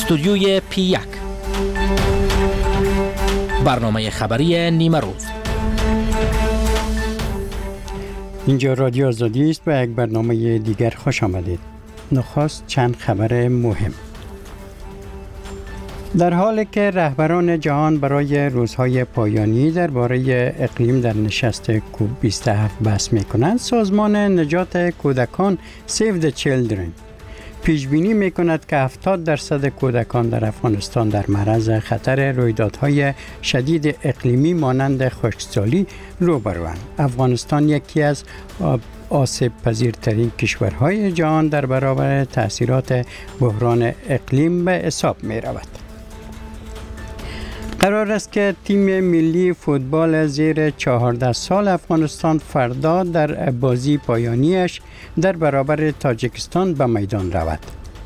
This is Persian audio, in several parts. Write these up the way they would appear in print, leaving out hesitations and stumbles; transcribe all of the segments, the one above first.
استودیوی P1 برنامه خبری نیمه روز. اینجا رادیو آزادی است و یک برنامه دیگر خوش آمدید. نخست چند خبر مهم. در حالی که رهبران جهان برای روزهای پایانی درباره اقلیم در نشست کوب 27 بحث می‌کنند، سازمان نجات کودکان Save the Children پیش بینی می‌کند که 70% کودکان در افغانستان در معرض خطر رویدادهای شدید اقلیمی مانند خشکسالی روبروند. افغانستان یکی از آسیب پذیرترین کشورهای جهان در برابر تأثیرات بحران اقلیم به حساب می‌رود. قرار است که تیم ملی فوتبال زیر 14 سال افغانستان فردا در بازی پایانیش در برابر تاجیکستان به میدان رود.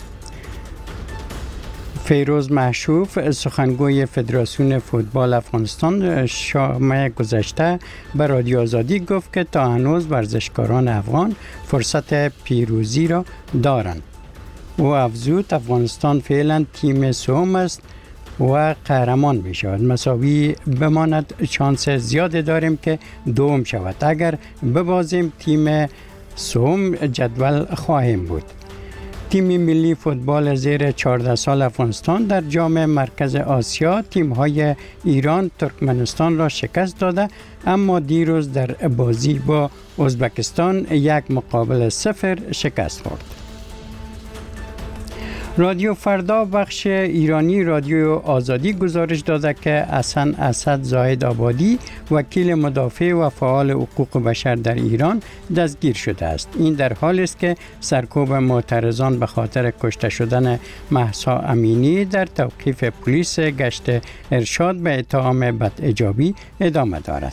فیروز محشوف، سخنگوی فدراسیون فوتبال افغانستان، شام گذشته به رادیو آزادی گفت که تا هنوز ورزشکاران افغان فرصت پیروزی را دارند. او افزود افغانستان فعلا تیم سوم است و قهرمان بشود. مساوی بماند شانس زیاد داریم که دوم شود. اگر ببازیم تیم سوم جدول خواهیم بود. تیم ملی فوتبال زیر 14 سال افغانستان در جام مرکز آسیا تیم‌های ایران، ترکمنستان را شکست داده، اما دیروز در بازی با ازبکستان 1-0 شکست خورد. رادیو فردا بخش ایرانی رادیو آزادی گزارش داده که حسن اسد زاهد آبادی، وکیل مدافع و فعال حقوق بشر در ایران، دستگیر شده است. این در حالی است که سرکوب معترضان به خاطر کشته شدن مهسا امینی در توقیف پلیس گشت ارشاد به اتهام بداجابی ادامه دارد.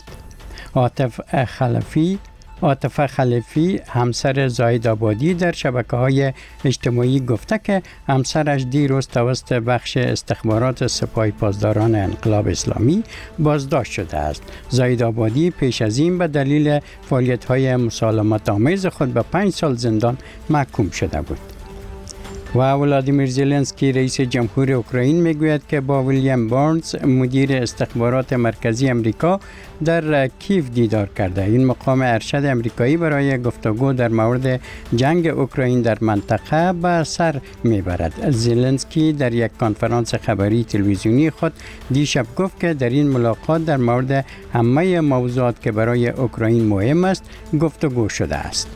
عاطفه خلیفی، همسر زاهد آبادی، در شبکه‌های اجتماعی گفته که همسرش دیروز توسط بخش استخبارات سپاه پاسداران انقلاب اسلامی بازداشت شده است. زاهد آبادی پیش از این به دلیل فعالیت‌های مسالمت آمیز خود به 5 سال زندان محکوم شده بود. و ولادیمیر زلنسکی رئیس جمهور اوکراین میگوید که با ویلیام بارنز مدیر استخبارات مرکزی امریکا در کیف دیدار کرده. این مقام ارشد امریکایی برای گفتگو در مورد جنگ اوکراین در منطقه به سر میبرد. زلنسکی در یک کنفرانس خبری تلویزیونی خود دیشب گفت که در این ملاقات در مورد همه موضوعات که برای اوکراین مهم است گفتگو شده است.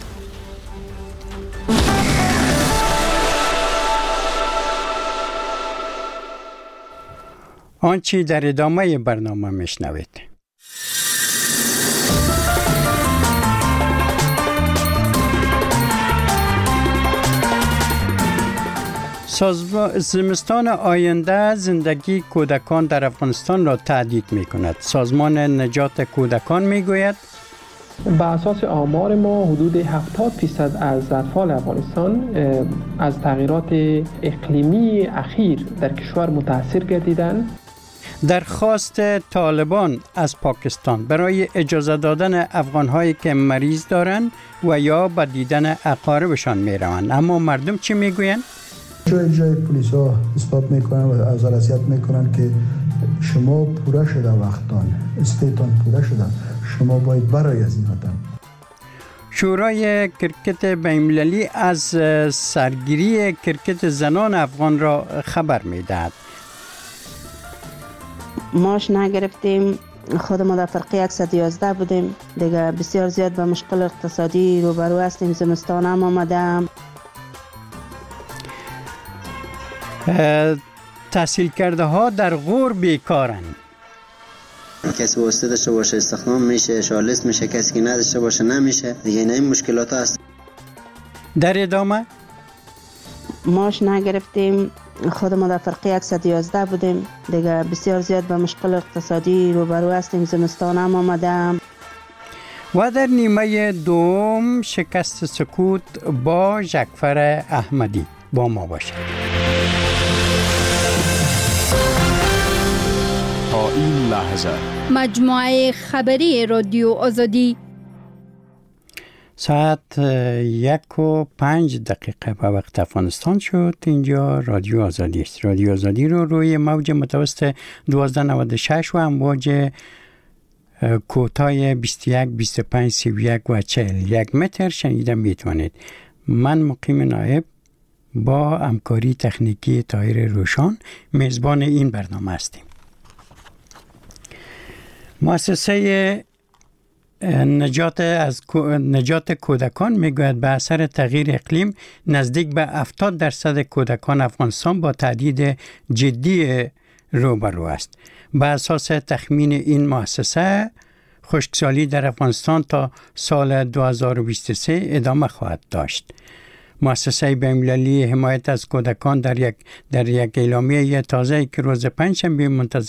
آنچه در ادامه برنامه میشنوید. زمستان آینده زندگی کودکان در افغانستان را تهدید می کند. سازمان نجات کودکان می گوید به اساس آمار ما حدود 70% از اطفال افغانستان از تغییرات اقلیمی اخیر در کشور متاثر گردیدند. درخواست طالبان از پاکستان برای اجازه دادن افغان‌هایی که مریض دارند و یا به دیدن اقاربشان می‌روند، اما مردم چی می‌گویند؟ جای پلیس‌ها اثبات می‌کنند و از اذیت می‌کنند که شما پوره شده وقتان، استیتان پوره شده، شما باید برای از این وطن. شورای کرکت بین‌المللی از سرگیری کرکت زنان افغان را خبر می‌دهد. ماش نگرفتیم، خودمون در فرقه 111 بودیم، دیگه بسیار زیاد به مشکل اقتصادی روبرو هستیم. زمستان هم آمده. تحصیل کرده ها در غور بیکارند. کسی واسطه داشته باشه استخدام میشه، شالست میشه، کسی که نداشته باشه نمیشه. دیگه این مشکلات هست. در ادامه ماش نگرفتیم، خودمون در فرقه 111 بودیم، دیگه بسیار زیاد به مشکل اقتصادی روبرو هستیم. زمستان هم آمده. و در نیمه دوم شکست سکوت با جعفر احمدی. با ما باشید. تا این لحظه مجموعه خبری رادیو آزادی. ساعت 1:05 به وقت افغانستان شد. اینجا رادیو آزادی است. رادیو آزادی رو روی موج متوسط 1296 و امواج کوتاه 21 25 31 و 41 متر شنیده میتونید. من مقیم نایب با همکاری تکنیکی طاهر روشان میزبان این برنامه هستیم. مؤسسه نجات کودکان میگوید به اثر تغییر اقلیم نزدیک به 70% کودکان افغانستان با تهدید جدی روبرو است. به اساس تخمین این مؤسسه خشکسالی در افغانستان تا سال 2023 ادامه خواهد داشت. مؤسسه بین‌المللی حمایت از کودکان در یک اعلامیه تازه که روز پنجشنبه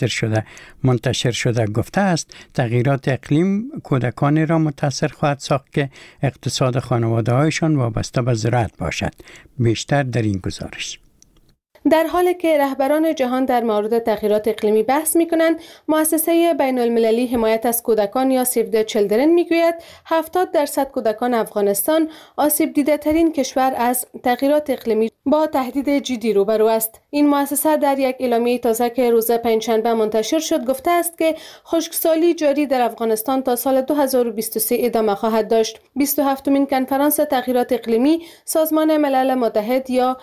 منتشر شده گفته است تغییرات اقلیم کودکانی را متاثر خواهد ساخت که اقتصاد خانواده‌هایشان وابسته به زراعت باشد. بیشتر در این گزارش. در حالی که رهبران جهان در مورد تغییرات اقلیمی بحث می‌کنند، مؤسسه بین‌المللی حمایت از کودکان یا سیو د چیلدرن میگوید 70% کودکان افغانستان آسیب دیده ترین کشور از تغییرات اقلیمی با تهدید جدی روبرو است. این مؤسسه در یک اعلامیه تازه که روز پنجشنبه منتشر شد گفته است که خشکسالی جاری در افغانستان تا سال 2023 ادامه خواهد داشت. 27مین کنفرانس تغییرات اقلیمی سازمان ملل متحد یا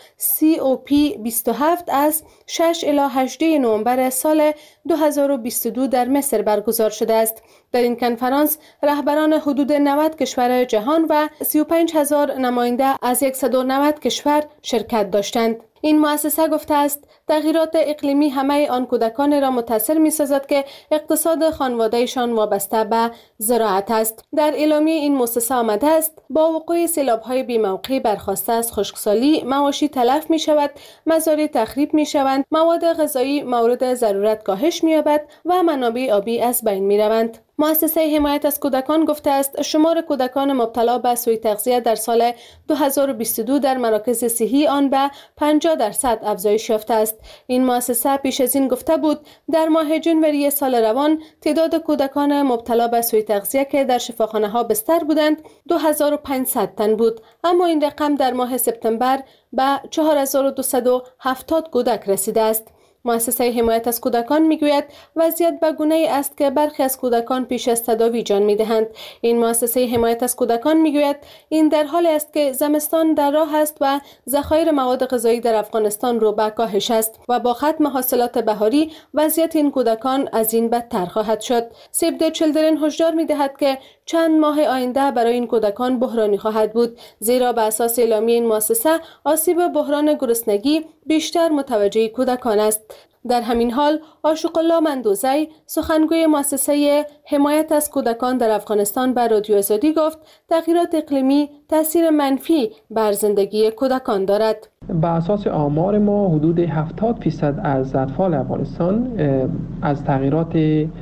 COP27 از 6 الی 18 نوامبر سال 2022 در مصر برگزار شده است. در این کنفرانس رهبران حدود 90 کشور جهان و 35,000 نماینده از 190 کشور شرکت داشتند. این مؤسسه گفته است تغییرات اقلیمی همه آن کودکان را متاثر می‌سازد که اقتصاد خانواده‌شان وابسته به زراعت است. در اعلامیه این مؤسسه آمده است با وقوع سیلاب‌های بی‌موقع برخاسته از خشکسالی مواشی تلف می‌شود، مزارع تخریب می‌شوند، مواد غذایی مورد ضرورت کاهش می‌یابد و منابع آبی از بین می‌روند. مؤسسه حمایت از کودکان گفته است شمار کودکان مبتلا به سوء تغذیه در سال 2022 در مراکز صحی آن به 50% افزایش یافته است. این مؤسسه پیش از این گفته بود در ماه جنوری سال روان تعداد کودکان مبتلا به سوء تغذیه که در شفاخانه‌ها بستر بودند 2500 تن بود، اما این رقم در ماه سپتامبر به 4270 کودک رسیده است. مؤسسه حمایت از کودکان میگوید وضعیت به گونه‌ای است که برخی از کودکان پیش از تداوی جان میدهند. این مؤسسه حمایت از کودکان میگوید این در حالی است که زمستان در راه است و ذخایر مواد غذایی در افغانستان رو به کاهش است و با ختم حاصلات بهاری وضعیت این کودکان از این بدتر خواهد شد. سیو د چیلدرن هشدار میدهد که چند ماه آینده برای این کودکان بحرانی خواهد بود، زیرا به اساس اعلامیه این مؤسسه آسیب بحران گرسنگی بیشتر متوجه کودکان است. در همین حال عاشق الله مندوزی سخنگوی مؤسسه حمایت از کودکان در افغانستان به رادیو آزادی گفت تغییرات اقلیمی تاثیر منفی بر زندگی کودکان دارد. به اساس آمار ما حدود 70% از اطفال افغانستان از تغییرات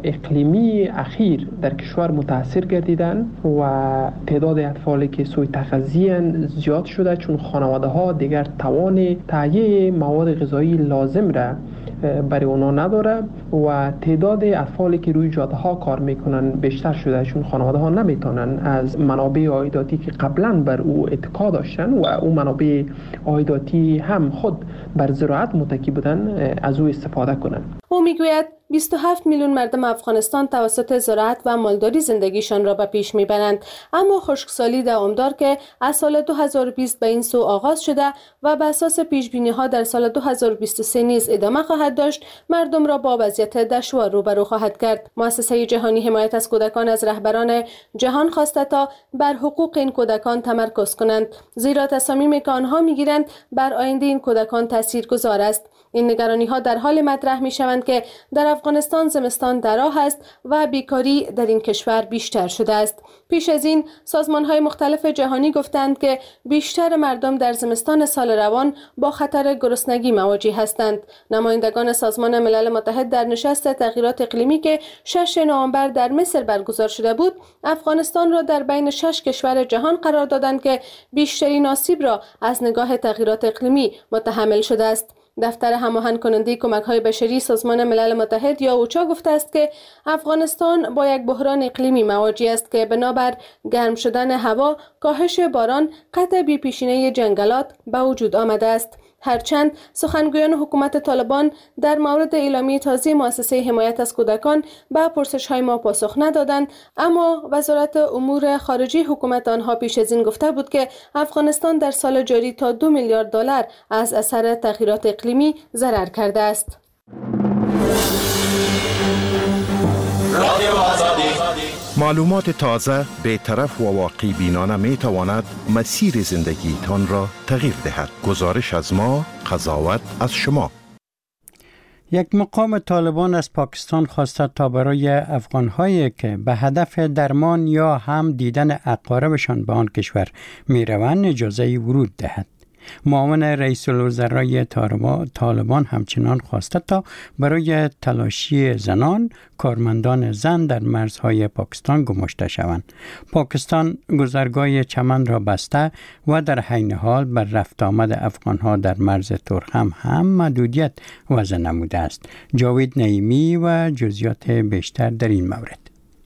اقلیمی اخیر در کشور متاثر گردیدند و تعداد اطفالی که سوء تغذیه زیاد شده چون خانواده ها دیگر توان تهیه مواد غذایی لازم را برای اونا نداره و تعداد اطفالی که روی جاده ها کار میکنن بیشتر شده چون خانواده ها نمیتونن از منابع عایداتی که قبلا بر او اتکا داشتن و او منابع عایداتی هم خود بر زراعت متکی بودن از او استفاده کنن. او میگوید 27 میلیون مردم افغانستان توسط زراعت و مالداری زندگیشان را به پیش میبرند، اما خشکسالی دوامدار که از سال 2020 به این سو آغاز شده و به اساس پیش‌بینی‌ها در سال 2023 نیز ادامه خواهد داشت، مردم را با وضعیت دشوار روبرو خواهد کرد. مؤسسه جهانی حمایت از کودکان از رهبران جهان خواسته تا بر حقوق این کودکان تمرکز کنند، زیرا تصامیمی که آنها میگیرند بر آینده این کودکان تاثیرگذار است. این نگرانی‌ها در حال مطرح می‌شوند که در افغانستان زمستان در راه است و بیکاری در این کشور بیشتر شده است. پیش از این سازمان‌های مختلف جهانی گفتند که بیشتر مردم در زمستان سال روان با خطر گرسنگی مواجه هستند. نمایندگان سازمان ملل متحد در نشست تغییرات اقلیمی که 6 نوامبر در مصر برگزار شده بود، افغانستان را در بین 6 کشور جهان قرار دادند که بیشترین آسیب را از نگاه تغییرات اقلیمی متحمل شده است. دفتر هماهنگ کننده کمک‌های بشری سازمان ملل متحد یا اوچا گفته است که افغانستان با یک بحران اقلیمی مواجه است که بنابر گرم شدن هوا، کاهش باران، قطع بی‌پیشینه جنگلات به وجود آمده است. هرچند سخنگویان حکومت طالبان در مورد اعلامیه تازه مؤسسه حمایت از کودکان به پرسش‌های ما پاسخ ندادند، اما وزارت امور خارجه حکومت آنها پیش از این گفته بود که افغانستان در سال جاری تا 2 میلیارد دلار از اثر تغییرات اقلیمی ضرر کرده است. معلومات تازه، بی‌طرف و واقع بینانه می تواند مسیر زندگیتان را تغییر دهد. گزارش از ما، قضاوت از شما. یک مقام طالبان از پاکستان خواسته تا برای افغان‌هایی که به هدف درمان یا هم دیدن اقاربشان به آن کشور می روند اجازه ورود دهد. معاون رئیس الوزرای طالبان همچنان خواسته تا برای تلاشی زنان، کارمندان زن در مرزهای پاکستان گماشته شوند. پاکستان گذرگاه چمن را بسته و در حین حال بر رفت آمد افغانها در مرز ترخم هم محدودیت وضع نموده است. جاوید نعیمی و جزئیات بیشتر در این مورد.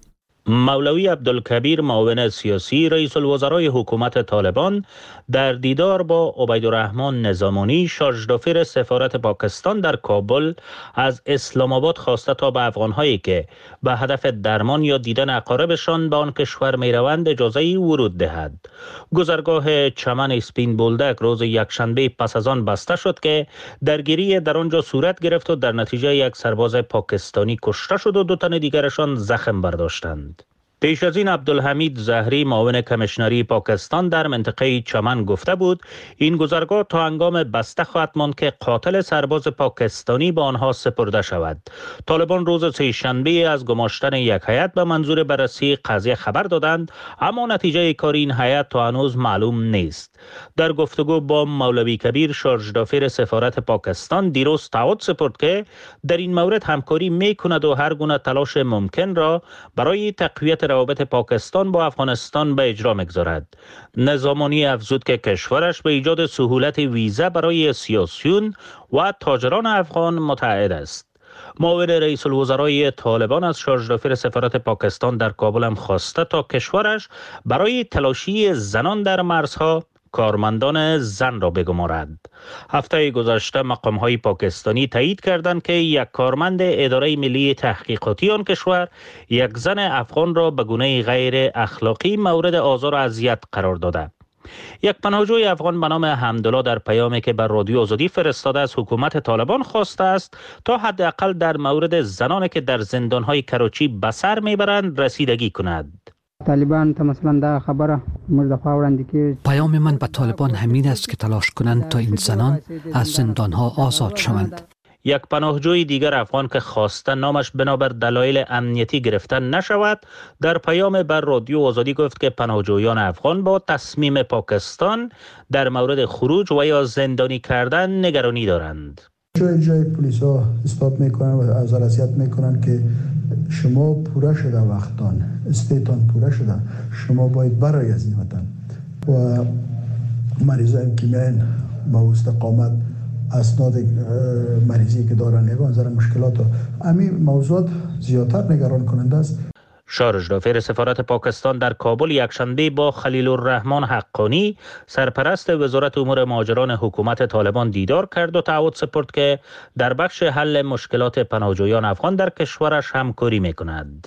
مولوی عبدالکبیر معاون سیاسی رئیس الوزرای حکومت طالبان در دیدار با عبیدالرحمن نظامانی شارژدافیر سفارت پاکستان در کابل از اسلام آباد خواسته تا به افغان‌هایی که به هدف درمان یا دیدن اقاربشان به آن کشور می‌روند اجازه ورود دهد. گذرگاه چمن اسپین بولدک روز یکشنبه پس از آن بسته شد که درگیری در آنجا صورت گرفت و در نتیجه یک سرباز پاکستانی کشته شد و 2 تن دیگرشان زخم برداشتند. پیش از این عبدالحمید زهری معاون کمیشنری پاکستان در منطقه چمن گفته بود این گذرگاه تا هنگام بسته خواهد ماند که قاتل سرباز پاکستانی به آنها سپرده شود. طالبان روز سه‌شنبه از گماشتن یک هیئت به منظور بررسی قضیه خبر دادند، اما نتیجه کار این هیئت تا هنوز معلوم نیست. در گفتگو با مولوی کبیر شارژدافیر سفارت پاکستان دیروز تعهد سپرد که در این مورد همکاری می‌کند و هر گونه تلاش ممکن را برای تقویت روابط پاکستان با افغانستان به اجرا می‌گذارد. نظامانی افزود که کشورش به ایجاد سهولت ویزا برای سیاسیون و تاجران افغان متعهد است. معاون رئیس الوزرای طالبان از شارژدافیر سفارت پاکستان در کابل هم خواسته تا کشورش برای تلاشی زنان در مرزها کارمندان زن را بگمارد. هفته گذشته مقام‌های پاکستانی تایید کردند که یک کارمند اداره ملی تحقیقاتی آن کشور یک زن افغان را به گونه غیر اخلاقی مورد آزار و اذیت قرار داده. یک پناهجوی افغان به نام حمدالله در پیامی که بر رادیو آزادی فرستاده از حکومت طالبان خواسته است تا حداقل در مورد زنانی که در زندان‌های کراچی به سر میبرند رسیدگی کند. طالبان ته مثلا دا خبره موږ د خواوړاندې کې پیام من به طالبان همین است که تلاش کنند تا این زنان از زندانها آزاد شوند. یک پناهجوی دیگر افغان که خواسته نامش بنابر دلایل امنیتی گرفته نشود در پیام بر رادیو آزادی گفت که پناهجویان افغان با تصمیم پاکستان در مورد خروج و یا زندانی کردن نگرانی دارند. جای پلیس ها اثبات میکنن و از اذیت میکنن که شما پوره شده وقتان، استیتان پوره شده، شما باید برای از این وطن و مریضان که میان با استقامت اسناد مریضی که دارن نگاه زدن مشکلات همین موضوعات زیادتر نگران کننده است. شارژدافیر سفارت پاکستان در کابل یکشنبه با خلیل الرحمن حقانی سرپرست وزارت امور مهاجران حکومت طالبان دیدار کرد و تعهد سپرد که در بخش حل مشکلات پناهجویان افغان در کشورش همکاری می‌کند.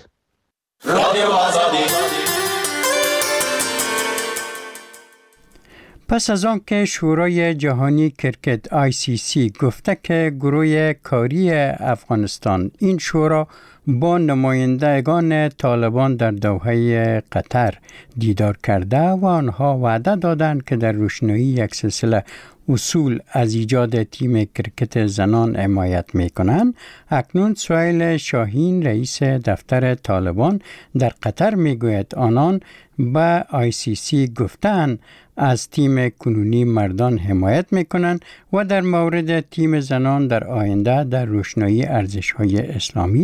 پس از آن که شورای جهانی کرکت ICC گفته که گروه کاری افغانستان این شورا با نمایندگان طالبان در دوحه قطر دیدار کرده و آنها وعده دادند که در روشنایی یک سلسله اصول از ایجاد تیم کرکت زنان حمایت می‌کنند. اکنون سهیل شاهین رئیس دفتر طالبان در قطر میگوید آنان به ICC گفتند از تیم کنونی مردان حمایت می‌کنند و در مورد تیم زنان در آینده در روشنایی ارزش‌های اسلامی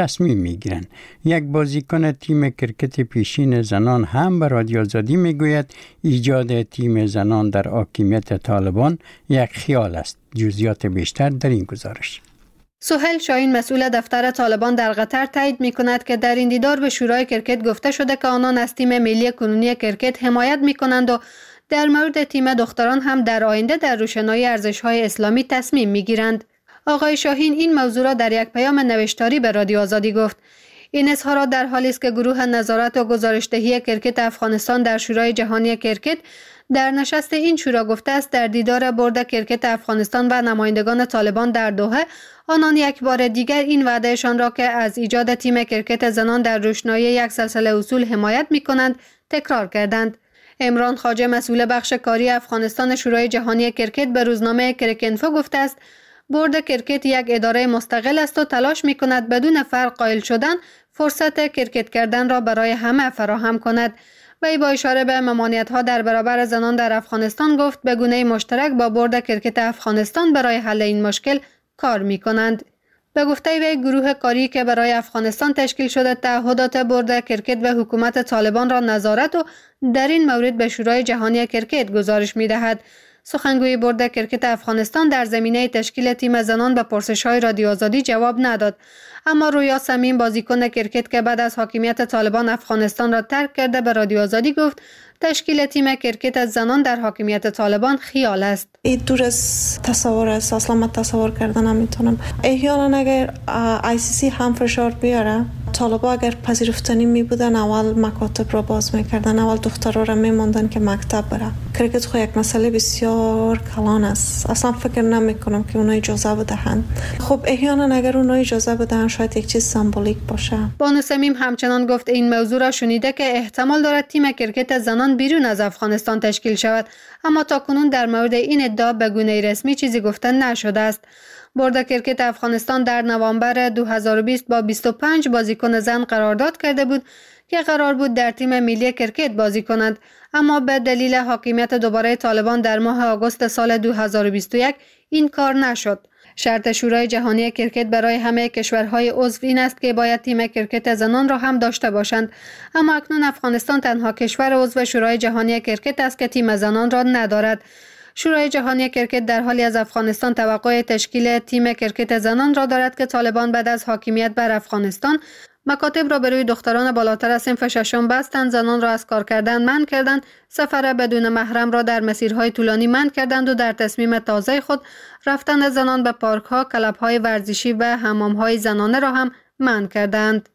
تصمیم میگیرند. یک بازیکن تیم کرکت پیشین زنان هم به رادیو آزادی میگوید ایجاد تیم زنان در حاکمیت طالبان یک خیال است. جزئیات بیشتر در این گزارش. سهیل شاهین مسئول دفتر طالبان در قطر تایید می‌کند که در این دیدار به شورای کرکت گفته شده که آنان از تیم ملی کنونی کرکت حمایت می‌کنند و در مورد تیم دختران هم در آینده در روشنایی ارزش‌های اسلامی تصمیم می‌گیرند. آقای شاهین این موضوع را در یک پیام نوشتاری به رادیو آزادی گفت. این اظهارات در حالی است که گروه نظارت و گزارش‌دهی کرکت افغانستان در شورای جهانی کرکت در نشست این شورا گفته است در دیدار بورد کرکت افغانستان و نمایندگان طالبان در دوحه آنان یک بار دیگر این وعدهشان را که از ایجاد تیم کرکت زنان در روشنایی یک سلسله اصول حمایت می‌کنند تکرار کردند. عمران خواجه مسئول بخش کاری افغانستان شورای جهانی کرکت به روزنامه کرکنفو گفته است بورد کرکت یک اداره مستقل است و تلاش می‌کند بدون فرق قائل شدن فرصت کرکت کردن را برای همه فراهم کند. وی با اشاره به ممانعت‌ها در برابر زنان در افغانستان گفت به گونه مشترک با بورد کرکت افغانستان برای حل این مشکل کار می‌کنند. به گفته وی گروه کاری که برای افغانستان تشکیل شده تعهدات بورد کرکت و حکومت طالبان را نظارت و در این مورد به شورای جهانی کرکت گزارش می‌دهد. سخنگوی بورد کرکت افغانستان در زمینه تشکیل تیم زنان به پرسش‌های رادیو آزادی جواب نداد. اما رویا صمیم بازیکن کرکت که بعد از حاکمیت طالبان افغانستان را ترک کرده به رادیو آزادی گفت تشکیل تیم کرکت از زنان در حاکمیت طالبان خیال است. این دور از تصور است. اصلا من تصور کردن نمیتونم. احیانا اگر ICC هم فشار بیاره طالبا اگر پذیرفتنی می بودن اول مکاتب را باز میکردن، اول دخترها را میماندن که مکتب بره. کرکت خو یک مسئله بسیار کلان است. اصلا فکر نمی کنم که اونها اجازه بدهند. خب احیانا اگر اونها اجازه بدهند شاید یک چیز سمبولیک باشه. بانو صمیم همچنان گفت این موضوع را شنیده که احتمال دارد تیم کرکت زنان بیرون از افغانستان تشکیل شود، اما تاکنون در مورد این ادعا به گونه رسمی چیزی گفته نشده است. بورد کرکت افغانستان در نوامبر 2020 با 25 بازیکن زن قرارداد کرده بود که قرار بود در تیم ملی کرکت بازی کنند، اما به دلیل حاکمیت دوباره طالبان در ماه آگوست سال 2021 این کار نشد. شرط شورای جهانی کرکت برای همه کشورهای عضو این است که باید تیم کرکت زنان را هم داشته باشند، اما اکنون افغانستان تنها کشور عضو شورای جهانی کرکت است که تیم زنان را ندارد. شورای جهانی کرکت در حالی از افغانستان توقع تشکیل تیم کرکت زنان را دارد که طالبان بعد از حاکمیت بر افغانستان مکاتب را بروی دختران بالاتر از صنف ششم بستند، زنان را از کار کردن منع کردند، سفر بدون محرم را در مسیرهای طولانی منع کردند و در تصمیم تازه خود رفتن زنان به پارک‌ها، کلب‌های ورزشی و حمام‌های زنانه را هم منع کردند.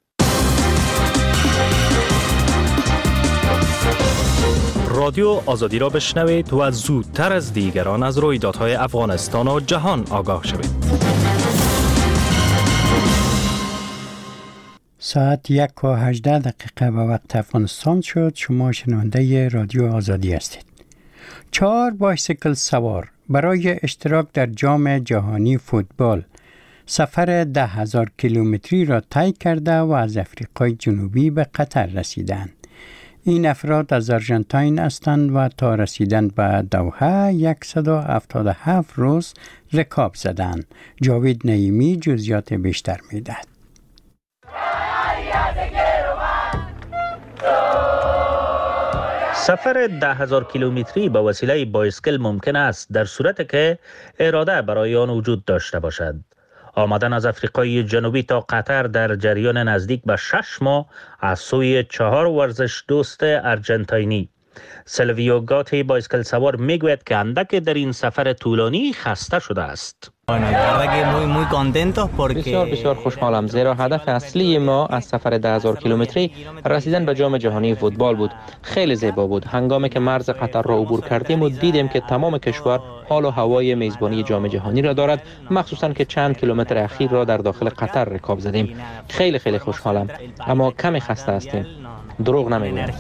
رادیو آزادی را بشنوید و زودتر از دیگران از رویدادهای افغانستان و جهان آگاه شوید. ساعت 1:18 به وقت افغانستان شد. شما شنونده رادیو آزادی هستید. 4 بایسیکل سوار برای اشتراک در جام جهانی فوتبال سفر 10,000 کیلومتری را طی کرده و از آفریقای جنوبی به قطر رسیدند. این افراد از آرژانتین هستند و تا رسیدن به دوحه 177 روز رکاب زدند. جاوید نعیمی جزئیات بیشتر می‌دهد. سفر 10,000 کیلومتری با وسیله بایسکل ممکن است در صورتی که اراده برای آن وجود داشته باشد. آمدن از آفریقای جنوبی تا قطر در جریان نزدیک به 6 ماه از سوی 4 ورزش دوست ارژانتینی. سلویو گاتی بایسکل سوار میگوید که اندک در این سفر طولانی خسته شده است. بسیار خوشحالم، زیرا هدف اصلی ما از سفر 10,000 کیلومتری رسیدن به جام جهانی فوتبال بود. خیلی زیبا بود. هنگامی که مرز قطر را عبور کردیم و دیدیم که تمام کشور حال و هوای میزبانی جام جهانی را دارد، مخصوصا که چند کیلومتر اخیر را در داخل قطر رکاب زدیم. خیلی خوشحالم، اما کمی خسته هستیم. دروغ نمیگویم.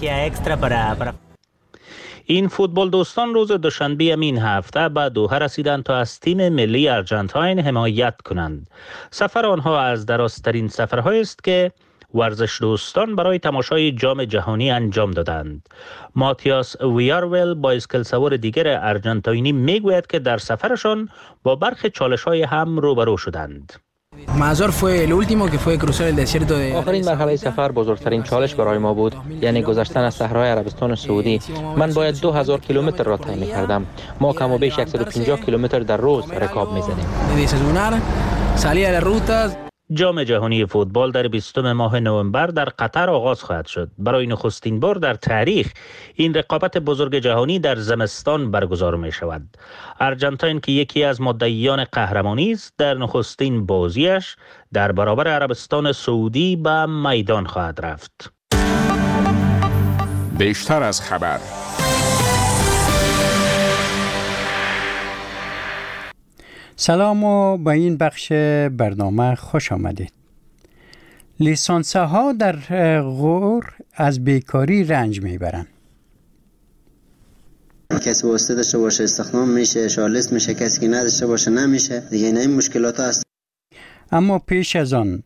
این فوتبال دوستان روز دوشنبه این هفته به دوحه رسیدند تا از تیم ملی ارژانتین حمایت کنند. سفر آنها از درازترین سفرهایی است که ورزش دوستان برای تماشای جام جهانی انجام دادند. ماتیاس ویارول بایسکل سوار دیگر ارژانتینی میگوید که در سفرشان با برخی چالش‌های هم روبرو شدند. آخرین مرحله سفر بزرگترین چالش برای ما بود، یعنی گذشتن از صحرای عربستان سعودی. من باید 2000 کیلومتر را طی می‌کردم. ما کم و بیش 150 کیلومتر در روز رکاب می‌زدیم. جام جهانی فوتبال در 20 ماه نوامبر در قطر آغاز خواهد شد. برای نخستین بار در تاریخ این رقابت بزرگ جهانی در زمستان برگزار می شود. ارجنتاین که یکی از مدعیان قهرمانی است، در نخستین بازیش در برابر عربستان سعودی به میدان خواهد رفت. بیشتر از خبر. سلام و به این بخش برنامه خوش آمدید. لیسانسه ها در غور از بیکاری رنج میبرند. کسی واسطه داشته باشه استخدام میشه، شالست میشه، کسی که نداشته باشه نمیشه. دیگه این مشکلات هست. اما پیش از آن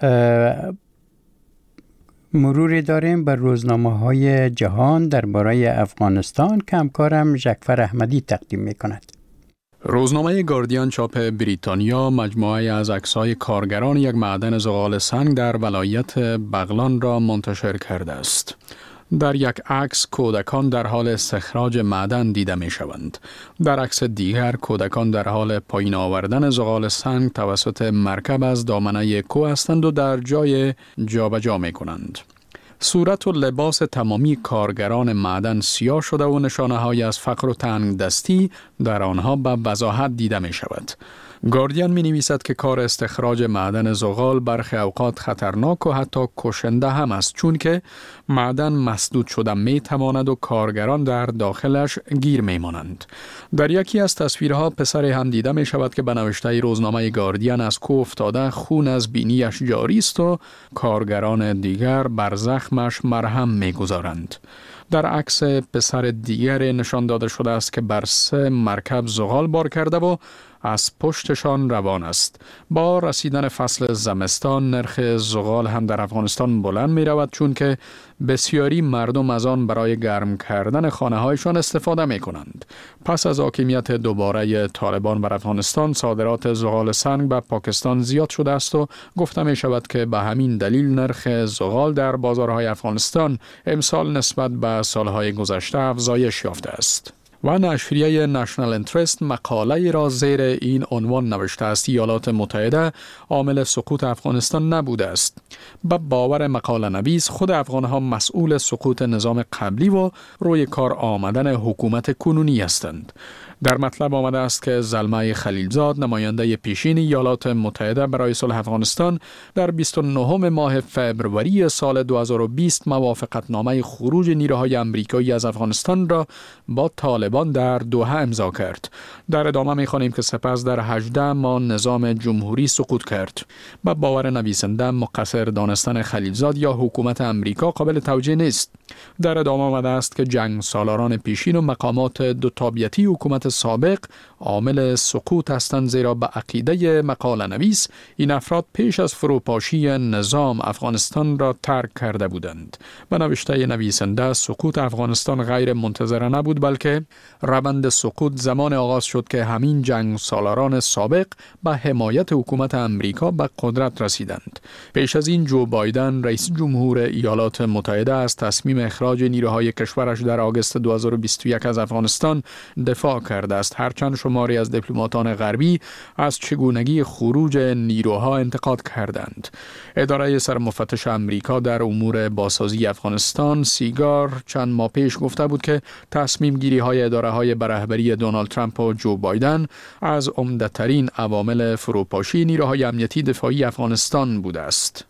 مروری داریم بر روزنامه های جهان درباره افغانستان که همکارم ژکفر احمدی تقدیم میکند. روزنامه گاردین چاپ بریتانیا مجموعه از عکس‌های کارگران یک معدن زغال سنگ در ولایت بغلان را منتشر کرده است. در یک عکس کودکان در حال استخراج معدن دیده می شوند. در عکس دیگر کودکان در حال پایین آوردن زغال سنگ توسط مرکب از دامنه کوه هستند و در جای جابجا می کنند. صورت و لباس تمامی کارگران معدن سیاه شده و نشانه‌هایی از فقر و تنگ دستی در آنها به وضاحت دیده می شود. گاردین می نویسد که کار استخراج معدن زغال برخی اوقات خطرناک و حتی کشنده هم است، چون که معدن مسدود شده می تواند و کارگران در داخلش گیر می مانند. در یکی از تصویرها پسری هم دیده می شود که به نوشته روزنامه گاردین از کوه افتاده خون از بینیش جاری است و کارگران دیگر بر زخمش مرهم می گذارند. در عکس پسر دیگر نشان داده شده است که بر 3 مرکب زغال بار کرده و از پشتشان روان است. با رسیدن فصل زمستان نرخ زغال هم در افغانستان بلند می رود، چون که بسیاری مردم از آن برای گرم کردن خانه هایشان استفاده می کنند. پس از حاکمیت دوباره طالبان بر افغانستان صادرات زغال سنگ به پاکستان زیاد شده است و گفته می شود که به همین دلیل نرخ زغال در بازارهای افغانستان امسال نسبت به سالهای گذشته افزایش یافته است. و نشریه نشنال انترست مقاله را زیر این عنوان نوشته است: ایالات متحده عامل سقوط افغانستان نبوده است. به باور مقاله نویس خود افغانها مسئول سقوط نظام قبلی و روی کار آمدن حکومت کنونی هستند. در مطلب آمده است که زلمه خلیلزاد نماینده پیشین ایالات متحده برای صلح افغانستان در 29 ماه فوریه سال 2020 موافقتنامه خروج نیروهای آمریکایی از افغانستان را با طالبان در دوحه امضا کرد. در ادامه می‌خوانیم که سپس در 18 ماه نظام جمهوری سقوط کرد. با باور نویسنده مقصر دانستن خلیلزاد یا حکومت آمریکا قابل توجیه نیست. در ادامه آمده است که جنگ سالاران پیشین و مقامات دو تابعیتی حکومت سابق عامل سقوط هستند، زیرا به عقیده مقاله نویس این افراد پیش از فروپاشی نظام افغانستان را ترک کرده بودند. به نوشته نویسنده سقوط افغانستان غیر منتظره نبود، بلکه روند سقوط زمان آغاز شد که همین جنگ سالاران سابق به حمایت حکومت امریکا به قدرت رسیدند. پیش از این جو بایدن رئیس جمهور ایالات متحده از تصمیم اخراج نیروهای کشورش در آگوست 2021 از افغانستان دفاع کرده است، هرچند شماری از دیپلماتان غربی از چگونگی خروج نیروها انتقاد کردند. اداره سرمفتش امریکا در امور بازسازی افغانستان سیگار چند ماه پیش گفته بود که تصمیم گیری های اداره های برهبری دونالد ترامپ و جو بایدن از عمده‌ترین عوامل فروپاشی نیروهای امنیتی دفاعی افغانستان بوده است.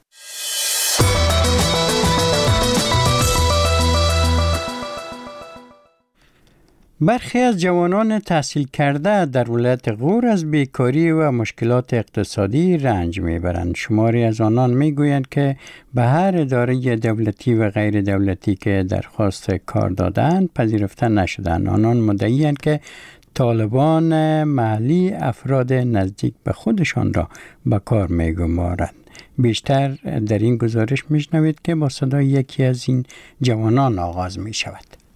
برخی از جوانان تحصیل کرده در ولایت غور از بیکاری و مشکلات اقتصادی رنج میبرند. شماری از آنان میگویند که به هر اداره دولتی و غیر دولتی که درخواست کار دادند پذیرفته نشدند. آنان مدعی‌اند که طالبان محلی افراد نزدیک به خودشان را به کار میگمارند. بیشتر در این گزارش میشنوید که با صدای یکی از این جوانان آغاز می شود.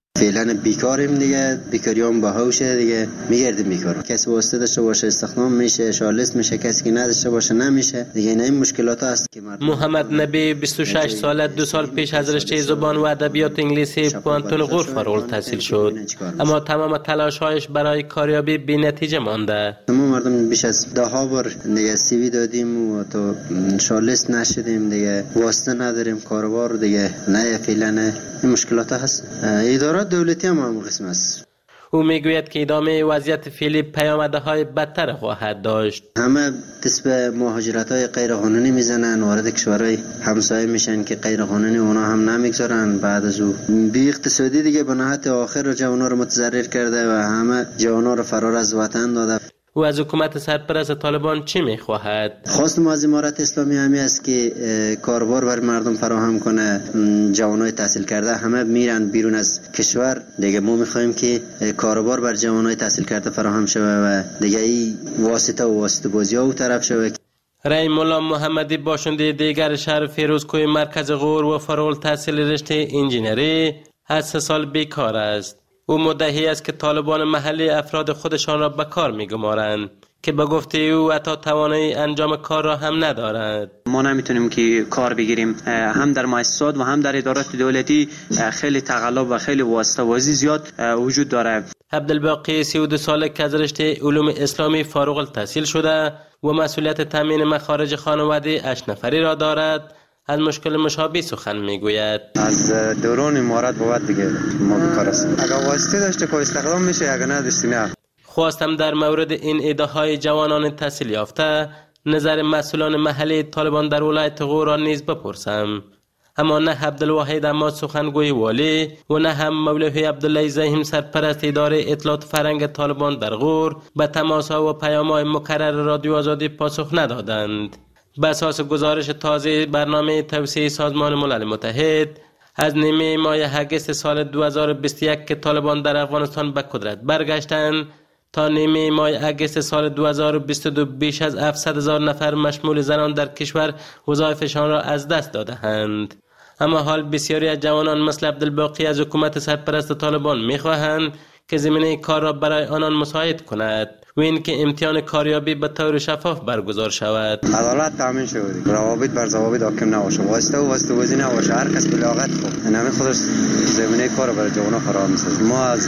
فعلا بیکاریم دیگه، بیکاریام بهاشه دیگه، میگردیم بیکار. کسی واسطه داشته باشه استخدام میشه، شالست میشه، کسی که نداشته باشه نمیشه دیگه. این مشکلات هست که محمد نبی 26 ساله 2 سال پیش از رشته زبان و ادبیات انگلیسی پانتون غور فارغ التحصیل شد، اما تمام تلاش‌هایش برای کاریابی بی‌نتیجه مانده. ما مردم بیش از 10 بار دیگه سی وی دادیم و تو شالست نشدیم دیگه، واسطه نداریم کاروبار دیگه، نه فعلا این مشکلات هست. ادارات دولتی هم قسم است. او میگوید که ادامه وضعیت فعلی پیامدهای بدتر خواهد داشت. همه دست به مهاجرت‌های غیرقانونی میزنن، وارد کشورهای همسایه میشن که غیرقانونی اونا هم نمیگذارن. بعد از او بی اقتصادی دیگه به نهایت آخر جوانا رو متضرر کرده و همه جوانا رو فرار از وطن داده. او از حکومت سرپرست طالبان چی میخواهد؟ خواست ما از امارت اسلامی همی است که کاربار بر مردم فراهم کنه. جوانای تحصیل کرده همه میرن بیرون از کشور دیگه، ما میخوایم که کاربار بر جوانای تحصیل کرده فراهم شوه و دیگه این واسطه بازی ها او طرف شوه. رای مولا محمدی باشنده دیگر شهر فیروزکوه مرکز غور و فارغ التحصیل رشته انجینری از 3 سال بیکار است. او مدعی است که طالبان محلی افراد خودشان را به کار می‌گمارند که به گفته او حتی توانایی انجام کار را هم ندارد. ما نمیتونیم که کار بگیریم، هم در مؤسسات و هم در ادارات دولتی خیلی تقلب و خیلی واسطه‌بازی زیاد وجود داره. عبدالباقی 32 ساله که از رشته علوم اسلامی فارغ التحصیل شده و مسئولیت تامین مخارج خانواده 8 نفری را دارد، از مشکل مشابه سخن میگوید. از دوران امارات بود دیگه ما بیکار هستیم. اگر واسطه داشته که استخدام میشه، اگر نداشتی نه. خواستم در مورد این ایده‌های جوانان تحصیل یافته نظر مسئولان محلی طالبان در ولایت غور را نیز بپرسم، اما نه عبدالواحد اما سخنگوی والی و نه هم مولوی عبدالله زاهیم سرپرست اداره اطلاعات فرهنگ طالبان در غور به تماس‌ها و پیام‌های مکرر رادیو آزادی پاسخ ندادند. به اساس گزارش تازه برنامه توسعه سازمان ملل متحد از نیمه ماه اگست سال 2021 که طالبان در افغانستان به قدرت برگشتند تا نیمه ماه اگست سال 2022 بیش از 700,000 نفر مشمول زنان در کشور وظایفشان را از دست داده‌اند. اما حال بسیاری از جوانان مثل عبدالباقی از حکومت سرپرست طالبان می‌خواهند که زمینه کار را برای آنان مساعد کند و این که امتحان کاریابی به طور شفاف برگزار شود. عدالت تامین شود، روابط بر ضوابط حاکم نباشه، واسطه بازی نباشه، هر کس بلاغت خود همین خودش زمینه کار برای جوانان فراهم می‌سازد. ما از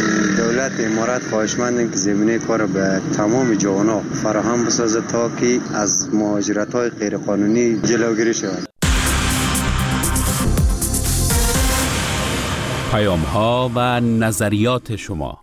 دولت امارات خواهشمندیم که زمینه کار به تمام جوانان فراهم بسازد تا که از مهاجرت‌های غیرقانونی جلوگیری شود. پیام‌ها و نظریات شما.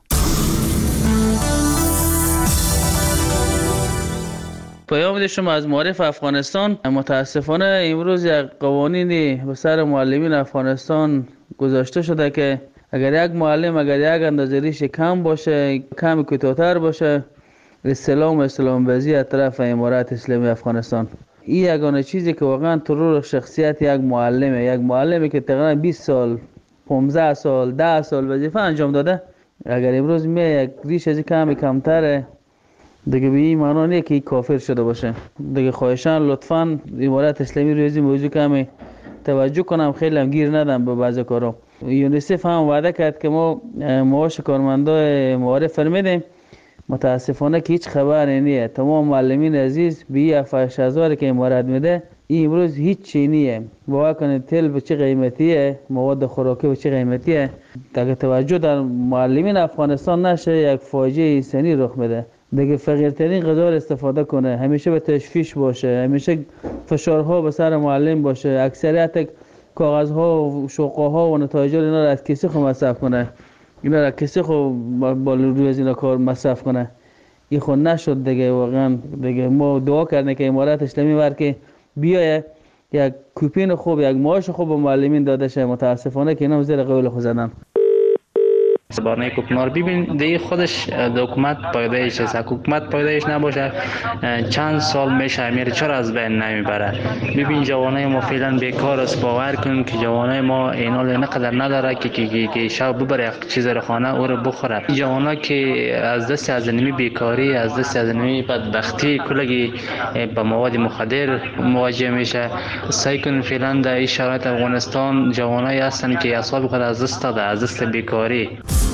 پیام شما از معارف افغانستان. متاسفانه امروز یک قوانینی به سر معلمین افغانستان گذاشته شده که اگر یک معلم اگر یک اندازه ریش کم باشه، کم کوتاه‌تر باشه، اسلام بازی از طرف امارت اسلامی افغانستان. این یگانه چیزی که واقعا ترور شخصیت یک معلمی که تقریبا 20 سال 15 سال 10 سال وظیفه انجام داده، اگر امروز یک ریش از کمتره دیگه به این معنا نیست که کافر شده باشه. دیگه خواهشان لطفاً امارت اسلامی روی موضوع کمی توجه کنم، خیلی هم گیر ندم به بعضی کارا. یونیسف هم وعده کرد که ما معاش کارمندای معارف فرمیدیم، متاسفانه که هیچ خبری نیست. تمام معلمین عزیز به 7,000 که امارت میده این امروز هیچ چی نیست. باور کنید تل به چه قیمتیه، مواد خوراکی به چه قیمتیه. اگه توجه در معلمین افغانستان نشه یک فاجعه انسانی رخ میده. دیگه فقیرترین غذا استفاده کنه، همیشه به تشویش باشه، همیشه فشارها به سر معلم باشه، اکثریت کاغذها و شوقها و نتایج اینا را از کسی خود مصرف کنه، اینا را کسی خود با روی از اینا کار مصرف کنه. این خود نشد دیگه. واقعا دیگه ما دعا کردیم که امارت اسلامی ور که بیایه یک کوپین خوب، یک معاش خوب به معلمین داده شه. متاسفانه که اینا زیر قول خود زدن. سبانه کوکنار ببین دیگه خودش حکومت پایدایش است. حکومت پایدایش نباشه چند سال میشه میره چرا از بین نمیبره. ببین جوانای ما فعلا بیکار است. باور کن که جوانای ما اینا نقدر نداره که شب ببره چیز رو خانه او رو بخوره. جوانا که از دست از نمی بیکاری، از دست از نمی بدبختی کلگی با مواد مخدر مواجه میشه. سعی کن فعلا در این شرایط افغانستان جوانایی هستن که اعصاب خود از دست داده، از دست بیکاری.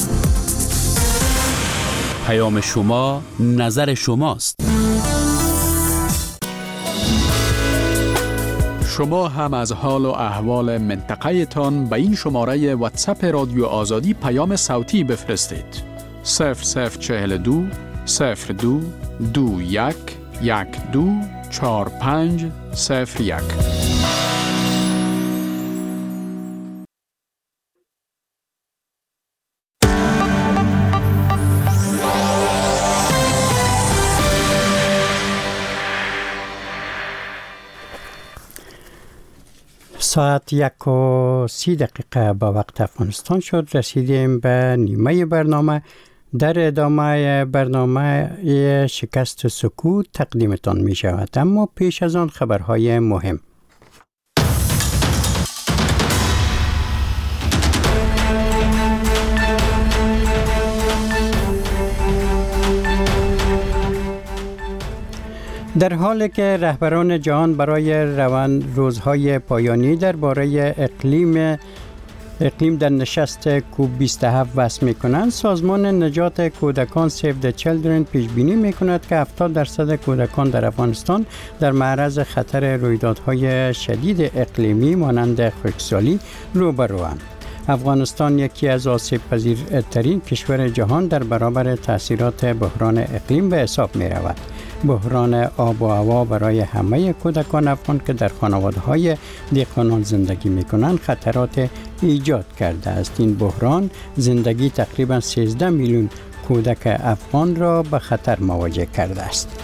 پیام شما نظر شماست. شما هم از حال و احوال منطقه تان به این شماره واتساپ رادیو آزادی پیام صوتی بفرستید. 0042 02 21 12 45 01. ساعت 1:30 با وقت افغانستان شد. رسیدیم به نیمه برنامه. در ادامه برنامه شکست سکوت تقدیمتان می شود، اما پیش از آن خبرهای مهم. در حالی که رهبران جهان برای روزهای پایانی درباره اقلیم در نشست کوب 27 وصل می‌کنند، سازمان نجات کودکان سیو د چیلدرن پیش بینی می‌کند که 70% کودکان در افغانستان در معرض خطر رویدادهای شدید اقلیمی مانند خشکسالی روبروند. افغانستان یکی از آسیب‌پذیرترین کشور جهان در برابر تأثیرات بحران اقلیم به حساب می‌رود. بحران آب و هوا برای همه کودکان افغان که در خانواده‌های دهقانان زندگی می‌کنند خطرات ایجاد کرده است. این بحران زندگی تقریباً 13 میلیون کودک افغان را به خطر مواجه کرده است.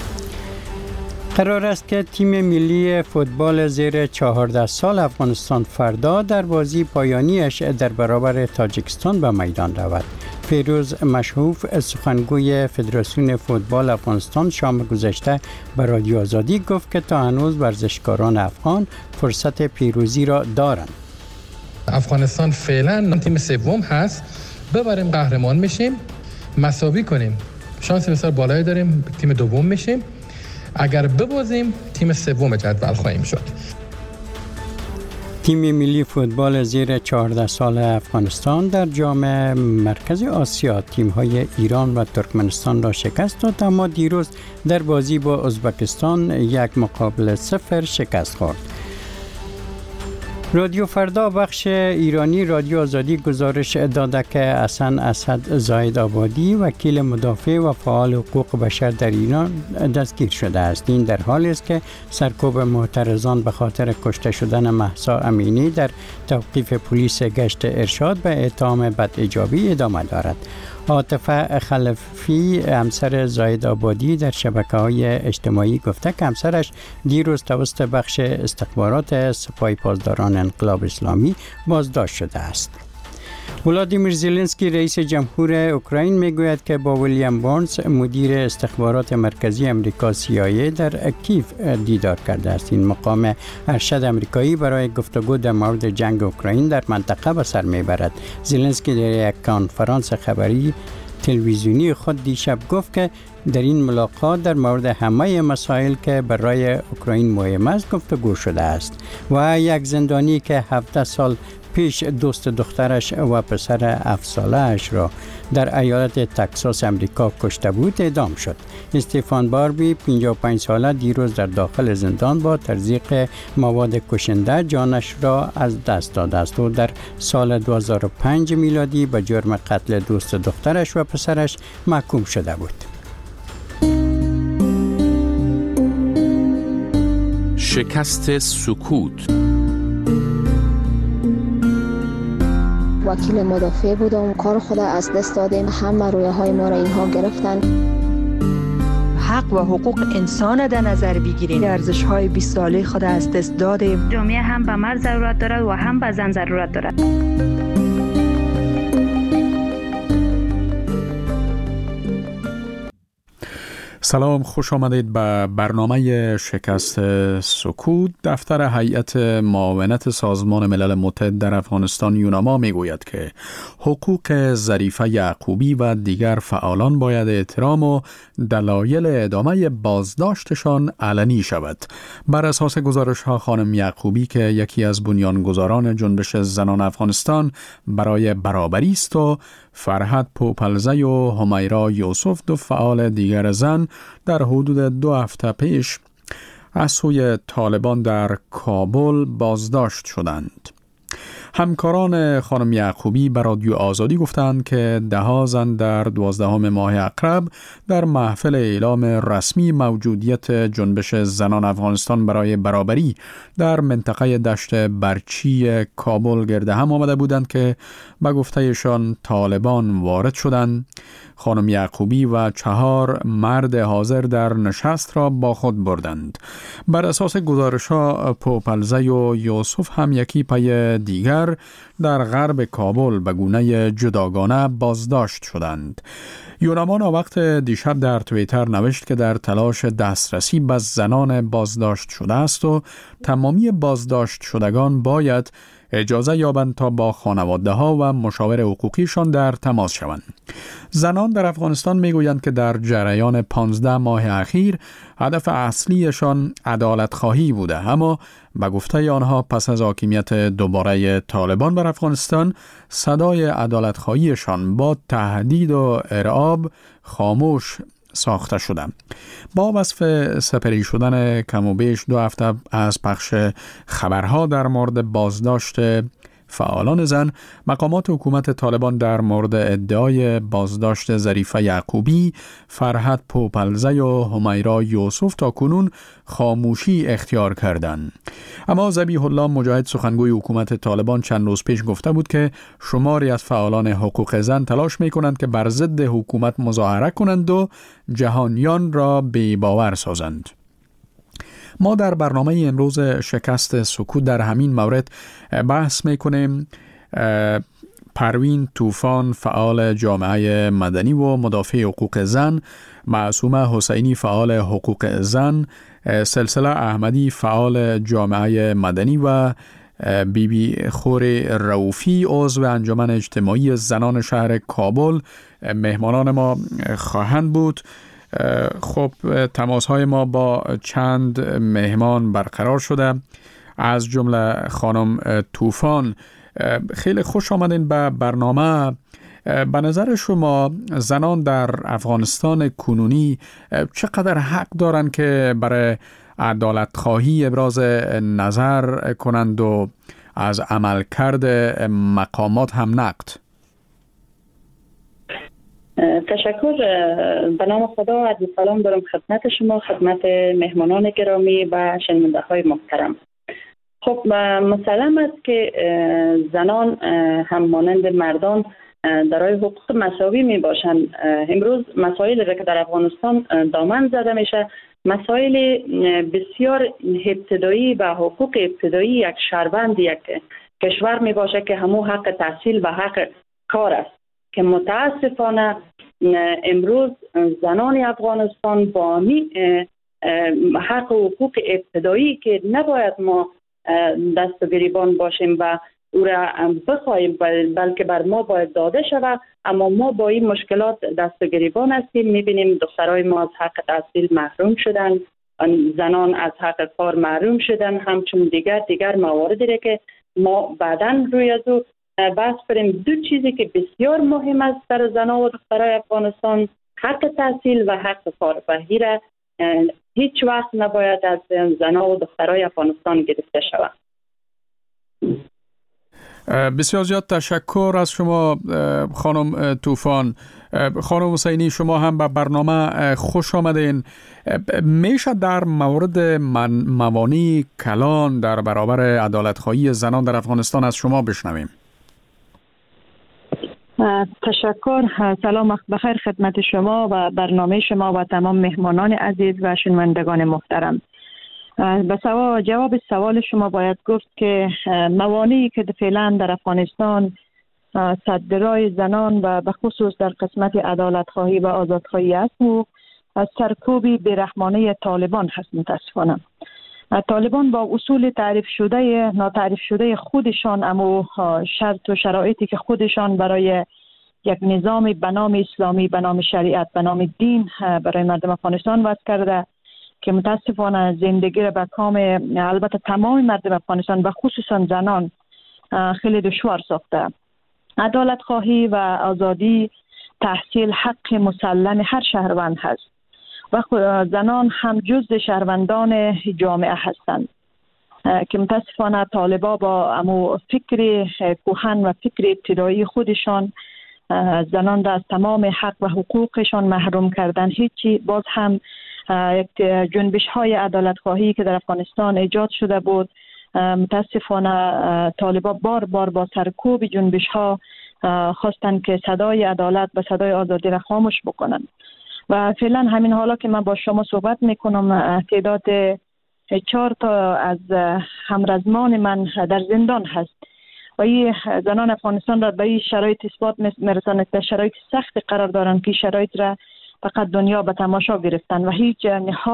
قرار است که تیم ملی فوتبال زیر 14 سال افغانستان فردا در بازی پایانیش در برابر تاجیکستان به میدان رود. فیروز مشهوف سخنگوی فدراسیون فوتبال افغانستان شام گذشته به رادیو آزادی گفت که تا هنوز ورزشکاران افغان فرصت پیروزی را دارند. افغانستان فعلا تیم سوم هست، ببریم قهرمان میشیم، مساوی کنیم شانس بسیار بالایی داریم تیم دوم میشیم، اگر ببازیم تیم سوم جدول خواهیم شد. تیم ملی فوتبال زیر 14 سال افغانستان در جام مرکز آسیا تیم‌های ایران و ترکمنستان را شکست داد، اما دیروز در بازی با ازبکستان 1-0 شکست خورد. رادیو فردا بخش ایرانی رادیو آزادی گزارش داده که حسن اسد زاید آبادی وکیل مدافع و فعال حقوق بشر در ایران دستگیر شده است. این در حالی است که سرکوب معترضان به خاطر کشته شدن مهسا امینی در توقیف پلیس گشت ارشاد به اتهام بداجابی ادامه دارد. عاطفه خلفی همسر زاید آبادی در شبکه‌های اجتماعی گفته که همسرش دیروز توسط بخش استخبارات سپاه پاسداران انقلاب اسلامی بازداشت شده است. ولادیمیر زلنسکی رئیس جمهور اوکراین میگوید که با ویلیام بارنز مدیر استخبارات مرکزی امریکا CIA در کیف دیدار کرده است. این مقام ارشد امریکایی برای گفتگو در مورد جنگ اوکراین در منطقه به سر میبرد. زلنسکی در یک کنفرانس خبری تلویزیونی خود دیشب گفت که در این ملاقات در مورد همه مسائل که برای اوکراین مهم است گفتگو شده است و یک زندانی که 17 سال پیش دوست دخترش و پسر 7 ساله‌اش را در ایالت تگزاس امریکا کشته بود اعدام شد. استفان باربی 55 ساله دیروز در داخل زندان با تزریق مواد کشنده جانش را از دست داده است و در سال 2005 میلادی به جرم قتل دوست دخترش و پسرش محکوم شده بود. شکست سکوت. وکیل مدافع بودم، کار خود از دست دادیم، همه رویاهای ما را اینها گرفتن. حق و حقوق انسان در نظر بگیریم. ارزش‌های 20 ساله خود از دست دادیم. جامعه هم به مرد ضرورت دارد و هم به زن ضرورت دارد. سلام، خوش آمدید به برنامه شکست سکوت. دفتر هیئت معاونت سازمان ملل متحد در افغانستان یوناما میگوید که حقوق ظریفه یعقوبی و دیگر فعالان باید احترام و دلایل ادامه بازداشتشان علنی شود. بر اساس گزارش ها خانم یعقوبی که یکی از بنیانگذاران جنبش زنان افغانستان برای برابری است و فرهاد پوپلزی و همیرا یوسف، دو فعال دیگر زن، در حدود 2 هفته پیش از سوی طالبان در کابل بازداشت شدند. همکاران خانم یعقوبی به رادیو آزادی گفتند که 10 زن در 12 ماه اقرب در محفل اعلام رسمی موجودیت جنبش زنان افغانستان برای برابری در منطقه دشت برچی کابل گرد هم آمده بودند که به گفتهشان طالبان وارد شدند. خانم یعقوبی و 4 مرد حاضر در نشست را با خود بردند. بر اساس گزارش‌ها پوپلزی و یوسف هم یکی پی دیگر در غرب کابل به گونه جداگانه بازداشت شدند. یوناما وقت دیشب در توییتر نوشت که در تلاش دسترسی به زنان بازداشت شده است و تمامی بازداشت شدگان باید اجازه یابند تا با خانواده ها و مشاور حقوقیشان در تماس شوند. زنان در افغانستان میگویند که در جریان 15 ماه اخیر هدف اصلیشان عدالت خواهی بوده، اما به گفته آنها پس از حاکمیت دوباره طالبان بر افغانستان صدای عدالت خواهیشان با تهدید و ارعاب خاموش ساخته شده. با وصف سپری شدن کم و بیش 2 هفته از پخش خبرها در مورد بازداشت فعالان زن، مقامات حکومت طالبان در مورد ادعای بازداشت ظریفه یعقوبی، فرهاد پوپلزی و همیرا یوسف تا کنون خاموشی اختیار کردند. اما ذبیح الله مجاهد، سخنگوی حکومت طالبان، چند روز پیش گفته بود که شماری از فعالان حقوق زن تلاش می‌کنند که بر ضد حکومت مظاهره کنند و جهانیان را بی‌باور سازند. ما در برنامه امروز شکست سکوت در همین مورد بحث میکنیم. پروین طوفان، فعال جامعه مدنی و مدافع حقوق زن، معصومه حسینی، فعال حقوق زن، سلسله احمدی، فعال جامعه مدنی و بیبی خور رؤوفی، عضو انجمن اجتماعی زنان شهر کابل مهمانان ما خواهند بود. خب تماس های ما با چند مهمان برقرار شده، از جمله خانم طوفان. خیلی خوش آمدین به برنامه. به نظر شما زنان در افغانستان کنونی چقدر حق دارند که برای عدالت خواهی ابراز نظر کنند و از عملکرد مقامات هم نقد؟ تشکر. به نام خدا، عرض سلام دارم خدمت شما، خدمت مهمانان گرامی و شنونده های محترم. خب مسلم است که زنان هم مانند مردان دارای حقوق مساوی می باشند. امروز مسائلی که در افغانستان دامن زده میشه، مسائل بسیار ابتدایی و حقوق ابتدایی یک شهروند یک کشور می باشه که همو حق تحصیل و حق کار است که متاسفانه امروز زنان افغانستان با حق و حقوق ابتدایی که نباید ما دست گریبان باشیم و او را بخواهیم، بلکه بر ما باید داده شود، اما ما با این مشکلات دست گریبان هستیم. میبینیم دخترای ما از حق تحصیل محروم شدن، زنان از حق کار محروم شدن، همچون دیگر مواردی را که ما بعداً روی از او بحث بریم. 2 چیزی که بسیار مهم است در زنان و دخترای افغانستان، حق تحصیل و حق کار، و هیچ وقت نباید از زنان و دخترای افغانستان گرفته شود. بسیار زیاد تشکر از شما خانم طوفان. خانم حسینی، شما هم به برنامه خوش آمدین. میشه در مورد موانع کلان در برابر عدالت خواهی زنان در افغانستان از شما بشنویم؟ تشکر. سلام بخیر خدمت شما و برنامه شما و تمام مهمانان عزیز و شنوندگان محترم. به جواب سوال شما باید گفت که موانعی که فعلا در افغانستان صدرای زنان و به خصوص در قسمت عدالت خواهی و آزاد خواهی است و سرکوب بیرحمانه طالبان هست. متاسفانه طالبان با اصول تعریف شده ناتعریف شده خودشان، اما شرط و شرایطی که خودشان برای یک نظام به نام اسلامی، به نام شریعت، به نام دین برای مردم افغانستان وضع کرده که متاسفانه زندگی را به کام البته تمام مردم افغانستان و خصوصا زنان خیلی دشوار ساخته. عدالت خواهی و آزادی تحصیل حق مسلم هر شهروند هست و زنان هم جزء شهروندان جامعه هستند که متاسفانه طالبا با امو فکر کهن و فکر ابتدایی خودشان زنان را از تمام حق و حقوقشان محروم کردن. هیچی باز هم جنبش های عدالت خواهی که در افغانستان ایجاد شده بود، متاسفانه طالبا بار بار با سرکوب جنبش ها خواستند که صدای عدالت و صدای آزادی را خاموش بکنند و فعلا همین حالا که من با شما صحبت میکنم تعداد 4 تا از همرزمان من در زندان هست و این زنان افغانستان را به این شرایط اثبات میرساند که شرایط سخت قرار دارند که شرایط را فقط دنیا به تماشا گرفتن و هیچ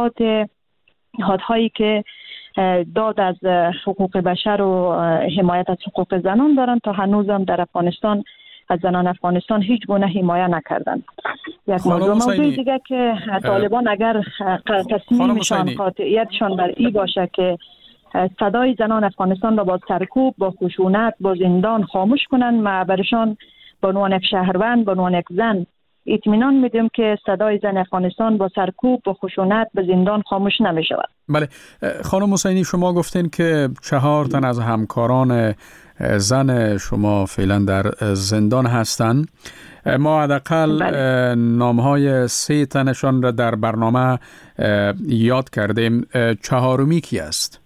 نهادهایی که داد از حقوق بشر و حمایت از حقوق زنان دارند تا هنوزم در افغانستان از زنان افغانستان هیچ گونه حمایت نکردند. یک موضوع دیگه که طالبان اگر تصمیمشان قاطعیتشان بر این باشه که صدای زنان افغانستان را با سرکوب، با خشونت، با زندان خاموش کنند، ما برشان به عنوان یک شهروند، به عنوان یک زن اطمینان میدیم که صدای زن افغانستان با سرکوب، با خشونت، به زندان خاموش نمی شود. بله خانم حسینی، شما گفتین که 4 تن از همکاران زن شما فعلا در زندان هستند. ما حداقل نامهای 3 تنشان را در برنامه یاد کردیم. 4می کی است؟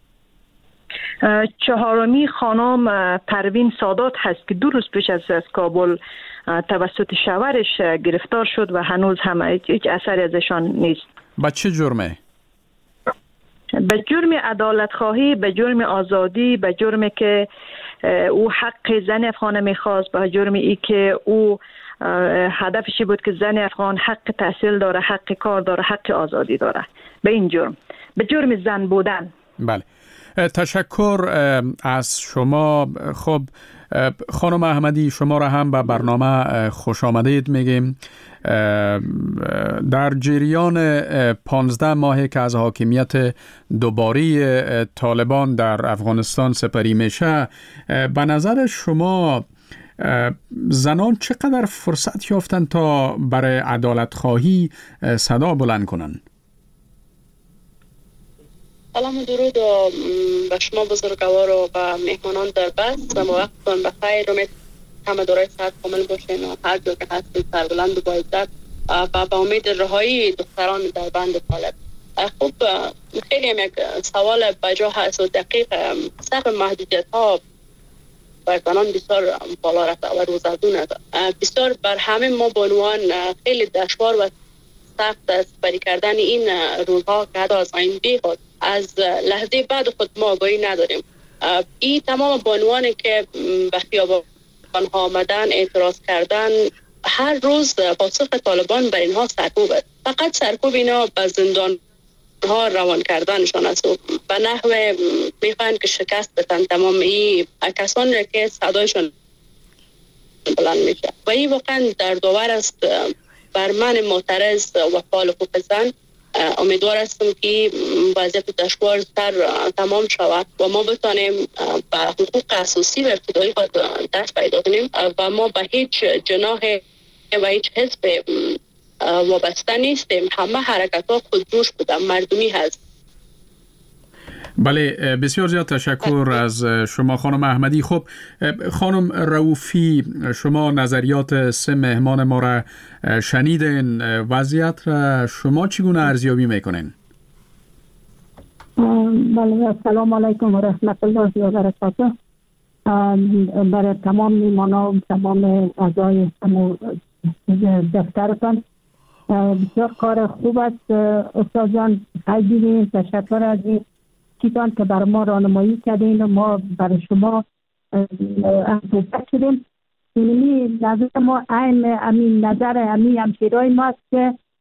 4می خانم پروین سادات هست که 2 روز پیش از کابل توسط شوهرش گرفتار شد و هنوز هم هیچ اثری ازشان نیست. با چه جرمه؟ به جرم عدالت خواهی، به جرم آزادی، به جرمی که او حق زن افغان میخواست، به جرم ای که او هدفشی بود که زن افغان حق تحصیل داره، حق کار داره، حق آزادی داره. به این جرم، به جرم زن بودن. بله تشکر از شما. خب خانم احمدی، شما را هم به برنامه خوش آمدید میگیم. در جریان 15 ماهی که از حاکمیت دوباری طالبان در افغانستان سپری میشه، به نظر شما زنان چقدر فرصت یافتن تا برای عدالت خواهی صدا بلند کنن؟ سلام و درود به شما بزرگوار و به مهمانان در بس و وقتتان بخیر. امید همه دارای صحت کامل باشین و هر جا که هستید سربلند و با عزت و به امید رهایی دختران در بند طالب. خب خیلی هم یک سوال بجا هست و دقیق. سقف محدودیت ها بر زنان بسیار بالا رفته و روزافزون است. بسیار بر همه ما به عنوان خیلی دشوار و سخت سپری کردن این روزها که حتی از آینده خود از لحظه بعد خود ما آگاهی نداریم. این تمام به عنوان که به خیابان ها آمدن، اعتراض کردن، هر روز پاسخ طالبان بر اینها سرکوب است. فقط سرکوب اینا به زندان ها روان کردنشان است و به نحو میخواین که شکست بدن تمام این کسان را که صدایشان بلند میشه و این واقعا دردآور است. بر من معترض و فعال حقوق زن امیدوار هستم که وضعیت دشوارتر تمام شود و ما بتانیم به حقوق اساسی و ابتدایی خود دست پیدا کنیم و ما به هیچ جناح و هیچ حزب وابسته نیستیم. همه حرکت ها خودجوش بودن، مردمی هست. بله بسیار زیاد تشکر از شما خانم احمدی. خب خانم رؤوفی، شما نظریات 3 مهمان ما را شنیدین. وضعیت را شما چگونه ارزیابی میکنین؟ بله سلام علیکم و رحمت الله و برکاته. برای تمام میهمانان و تمام اعضای دفترتان بسیار کار خوب است. استاد جان خیلی تشکر از این چیزان که بر ما راهنمایی کردین و ما برای شما صحبت کردیم. اینی نظر ما این نظر همشیرای ما است که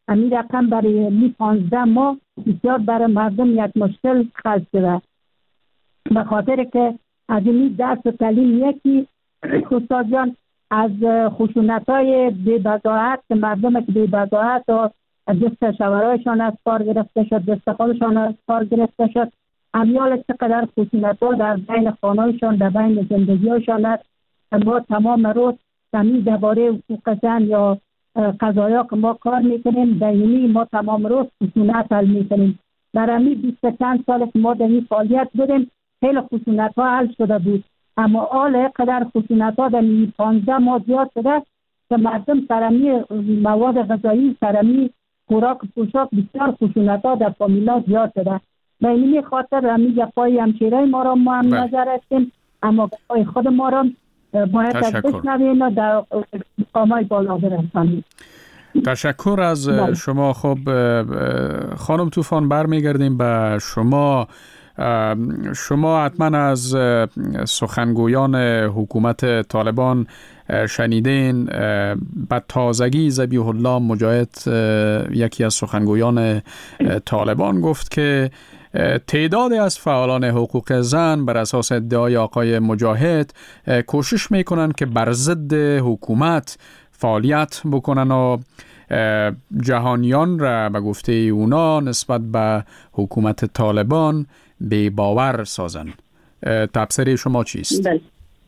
همین رقم برای 15 ماه بسیار برای مردم یک مشکل خلق شده، به خاطر که از این درس و تعلیم یکی استاد جان از خشونت‌های بی‌بضاعت که مردم که بی‌بضاعت و دست شوهرایشان از کار گرفته شد، دست خودشان از کار گرفته شد، امیال چقدر خشونت‌ها در بین خانه‌شان، در بین زندگی‌هاشان است. ما تمام روز همین درباره حقوق زن یا قضایا که ما کار میکنیم دائمی ما تمام روز خشونت حل میکنیم. در همین 20 چند سال که ما در این فعالیت بودیم خیلی خشونت‌ها حل شده بود، اما حال قدر خشونت‌ها در 15 ماه زیاد شده که مردم سرمی مواد غذایی، سرمی خوراک پوشاک بسیار خشونت‌ها در فامیلا زیاد شده. به این خاطر همین گپای همشیرای ما را ما هم نظر هستیم، اما گپای خود ما را باید بشنویم و در مقامای بالا برسانیم. تشکر از شما. خب خانم طوفان برمیگردیم به شما. شما حتما از سخنگویان حکومت طالبان شنیدین. به تازگی ذبیح الله مجاهد یکی از سخنگویان طالبان گفت که تعدادی از فعالان حقوق زن بر اساس ادعای آقای مجاهد کوشش میکنن که بر ضد حکومت فعالیت بکنن و جهانیان را به گفته اونا نسبت به حکومت طالبان بی باور سازن. تفسیر شما چیست؟ بله.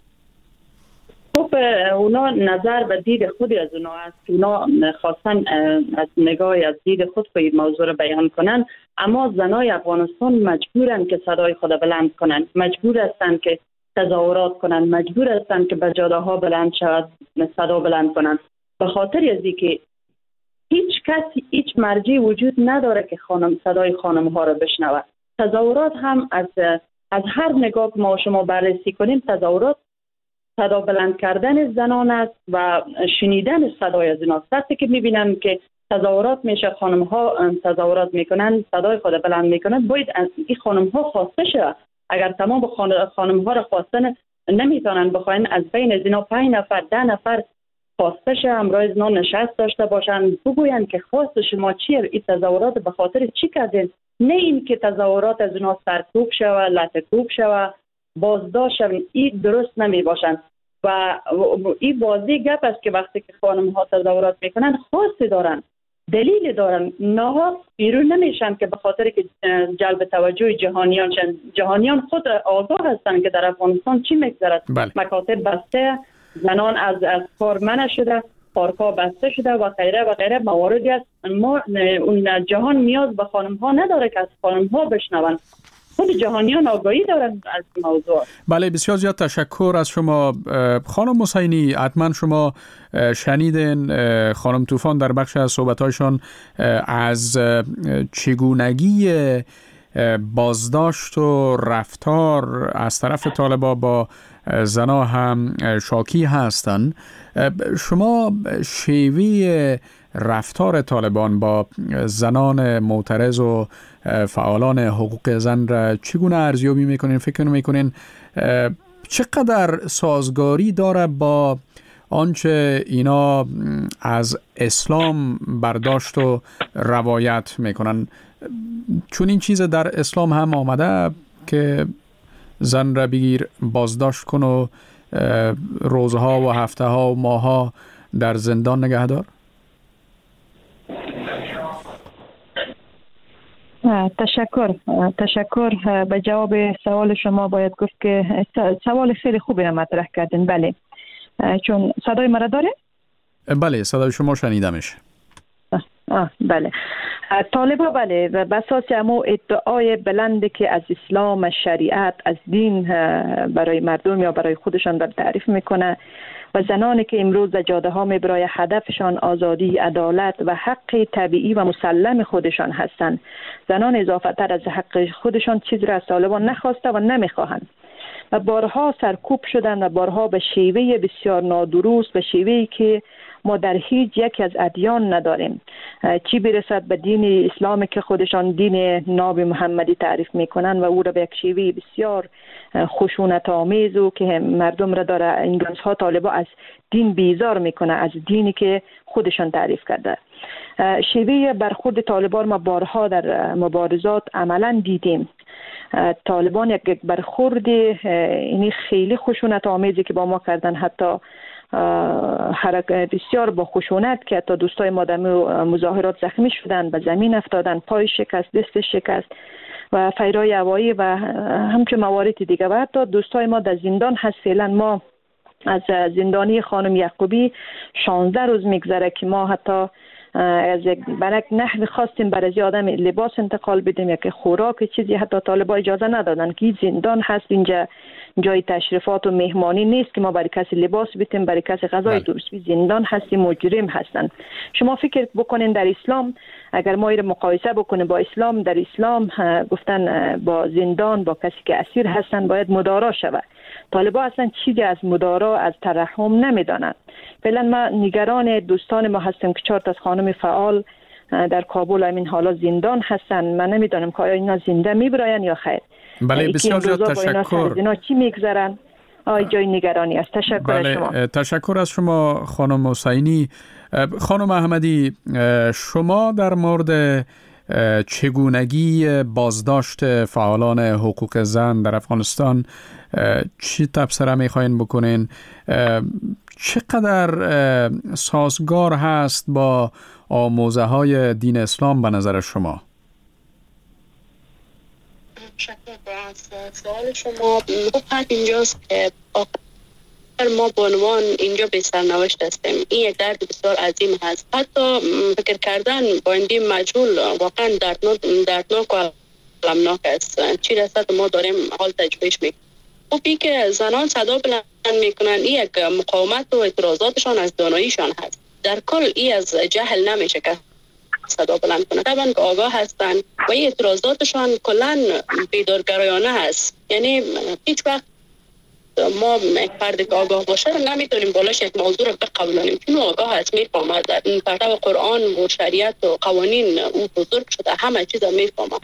خب اونا نظر و دید خودی از اونا است. اونا خواستن از نگاه از دید خود به این موضوع رو بیان کنن، اما زنای افغانستان مجبورن که صدای خود بلند کنن، مجبور هستن که تظاهرات کنن، مجبور هستن که به جاده ها بلند شود، صدا بلند کنن، به خاطر از اینکه هیچ کسی، هیچ مرجعی وجود نداره که صدای خانم ها رو بشنوه. تظاهرات هم از هر نگاه ما شما بررسی کنیم، تظاهرات صدا بلند کردن زنان است و شنیدن صدای از ایناست. وقتی که میبینن که تظاهرات میشه، خانم ها تظاهرات میکنن، صدای خود بلند میکنن، باید از این خانم ها خواسته شه. اگر تمام خانم ها رو خواستن نمیتونن بخواین، از بین از اینا 5 نفر 10 نفر خواسته شه، همراه از اینا نشست داشته باشن، بگوین که خواست شما چیه، این تظاهرات به خاطر چی کردین، نه این که تظاهرات از اینا سرکوب شوه، لطکوب شوه، بازداشت شوه. این درست نمی باشن و این واضح گپ است که وقتی که خانم ها تظاهرات میکنن خواست دارن، دلیل دارن، نه بیرون نمیشن که به خاطر که جلب توجه جهانیان شن. جهانیان خود آگاه هستن که در افغانستان چی میگذرد. مکاتب بسته، زنان از کار منع شده، پارک‌ها بسته شده و غیره و غیره مواردی است. ما اون جهان نیاز به خانم ها نداره که از خانم ها بشنون، خود جهانیان آگاهی دارن از موضوع. بله، بسیار زیاد تشکر از شما. خانم حسینی، حتما شما شنیدین خانم طوفان در بخش از صحبت‌هایشان از چگونگی بازداشت و رفتار از طرف طالبان با زنا هم شاکی هستند. شما شیوه رفتار طالبان با زنان معترض و فعالان حقوق زن را چگونه ارزیابی میکنین؟ فکر میکنین چقدر سازگاری داره با آنچه اینا از اسلام برداشت و روایت میکنن؟ چون این چیز در اسلام هم آمده که زن را بگیر بازداشت کن و روزها و هفته ها و ماها در زندان نگه دار. تشکر. به جواب سوال شما باید گفت که سوال خیلی خوبی را مطرح کردین. بله، چون صدای مرا داره؟ بله، صدای شما شنیدمش. بله، طالبا بله به اساس همون ادعای بلندی که از اسلام، از شریعت، از دین برای مردم یا برای خودشان در تعریف میکنه و زنانی که امروز در جاده ها برای هدفشان آزادی، عدالت و حق طبیعی و مسلم خودشان هستند. زنان اضافه تر از حق خودشان چیز را از طالبان نخواسته و نمیخواهند و بارها سرکوب شدند و بارها به شیوه بسیار نادرست، به شیوهی که ما در هیچ یکی از ادیان نداریم، چی برسد به دین اسلام که خودشان دین ناب محمدی تعریف میکنن و او را به یک شیوه بسیار خشونت آمیز و که مردم را داره این روزها طالبا از دین بیزار میکنه، از دینی که خودشان تعریف کرده. شیوه برخورد طالبان ما بارها در مبارزات عملا دیدیم. طالبان یک برخورد اینی خیلی خشونت آمیزی که با ما کردن، حتی بسیار با خشونت که حتی دوستای ما در مظاهرات زخمی شدن، به زمین افتادن، پای شکست، دست شکست و فیرای هوایی و همچون موارد دیگه. و حتی دوستای ما در زندان هست. فعلا ما از زندانی خانم یعقوبی 16 روز میگذره که ما حتی از یک نحوی خواستیم برای آدم لباس انتقال بدیم یا که خوراک چیزی، حتی طالبا اجازه ندادن که زندان هست، اینجا جای تشریفات و مهمانی نیست که ما برای کسی لباس بدیم، برای کسی غذای درست بدیم. زندان هستی، مجرم هستن. شما فکر بکنین در اسلام اگر ما این مقایسه بکنیم با اسلام، در اسلام گفتن با زندان با کسی که اسیر هستن باید مدارا شود. طالبا اصلا چیزی از مدارا، از ترحم نمیدانند. فعلا ما نگران دوستان ما هستیم که 4 تا از خانم فعال در کابل همین حالا زندان هستن. من نمیدانم که آیا اینا زنده میبراین یا خیر. بله بسیار زیاد تشکر. اینا چی میگذرن؟ جای نگرانی است. تشکر از شما. تشکر از شما خانم حسینی. خانم احمدی، شما در مورد چگونگی بازداشت فعالان حقوق زن در افغانستان چی تبصره میخواین بکنین؟ چقدر سازگار هست با آموزه های دین اسلام به نظر شما؟ شکر از سوال شما. خب اینجاست که ما به عنوان اینجا به سرنوشت هستیم. این یک درد بسیار عظیم هست. حتی فکر کردن با این مجهول واقعا دردناک و المناک است. چی رسد ما داریم حال تجربهش میکنیم. خب این که زنان صدا بلند میکنن، این یک مقاومت و اعتراضاتشان از داناییشان هست. در کل این از جهل نمیشه که صدا بلند کنه. طبعا که آگاه هستن و این اعتراضاتشان کلن بیدارگرایانه هست. یعنی هیچ وقت ما یک فرد که آگاه باشه نمیتونیم بالاش یک موضوع رو بقبولانیم، چون آگاه هست، میفهمه در این پرتو قرآن و شریعت و قوانین او بزرگ شده، همه چیز میفهمه.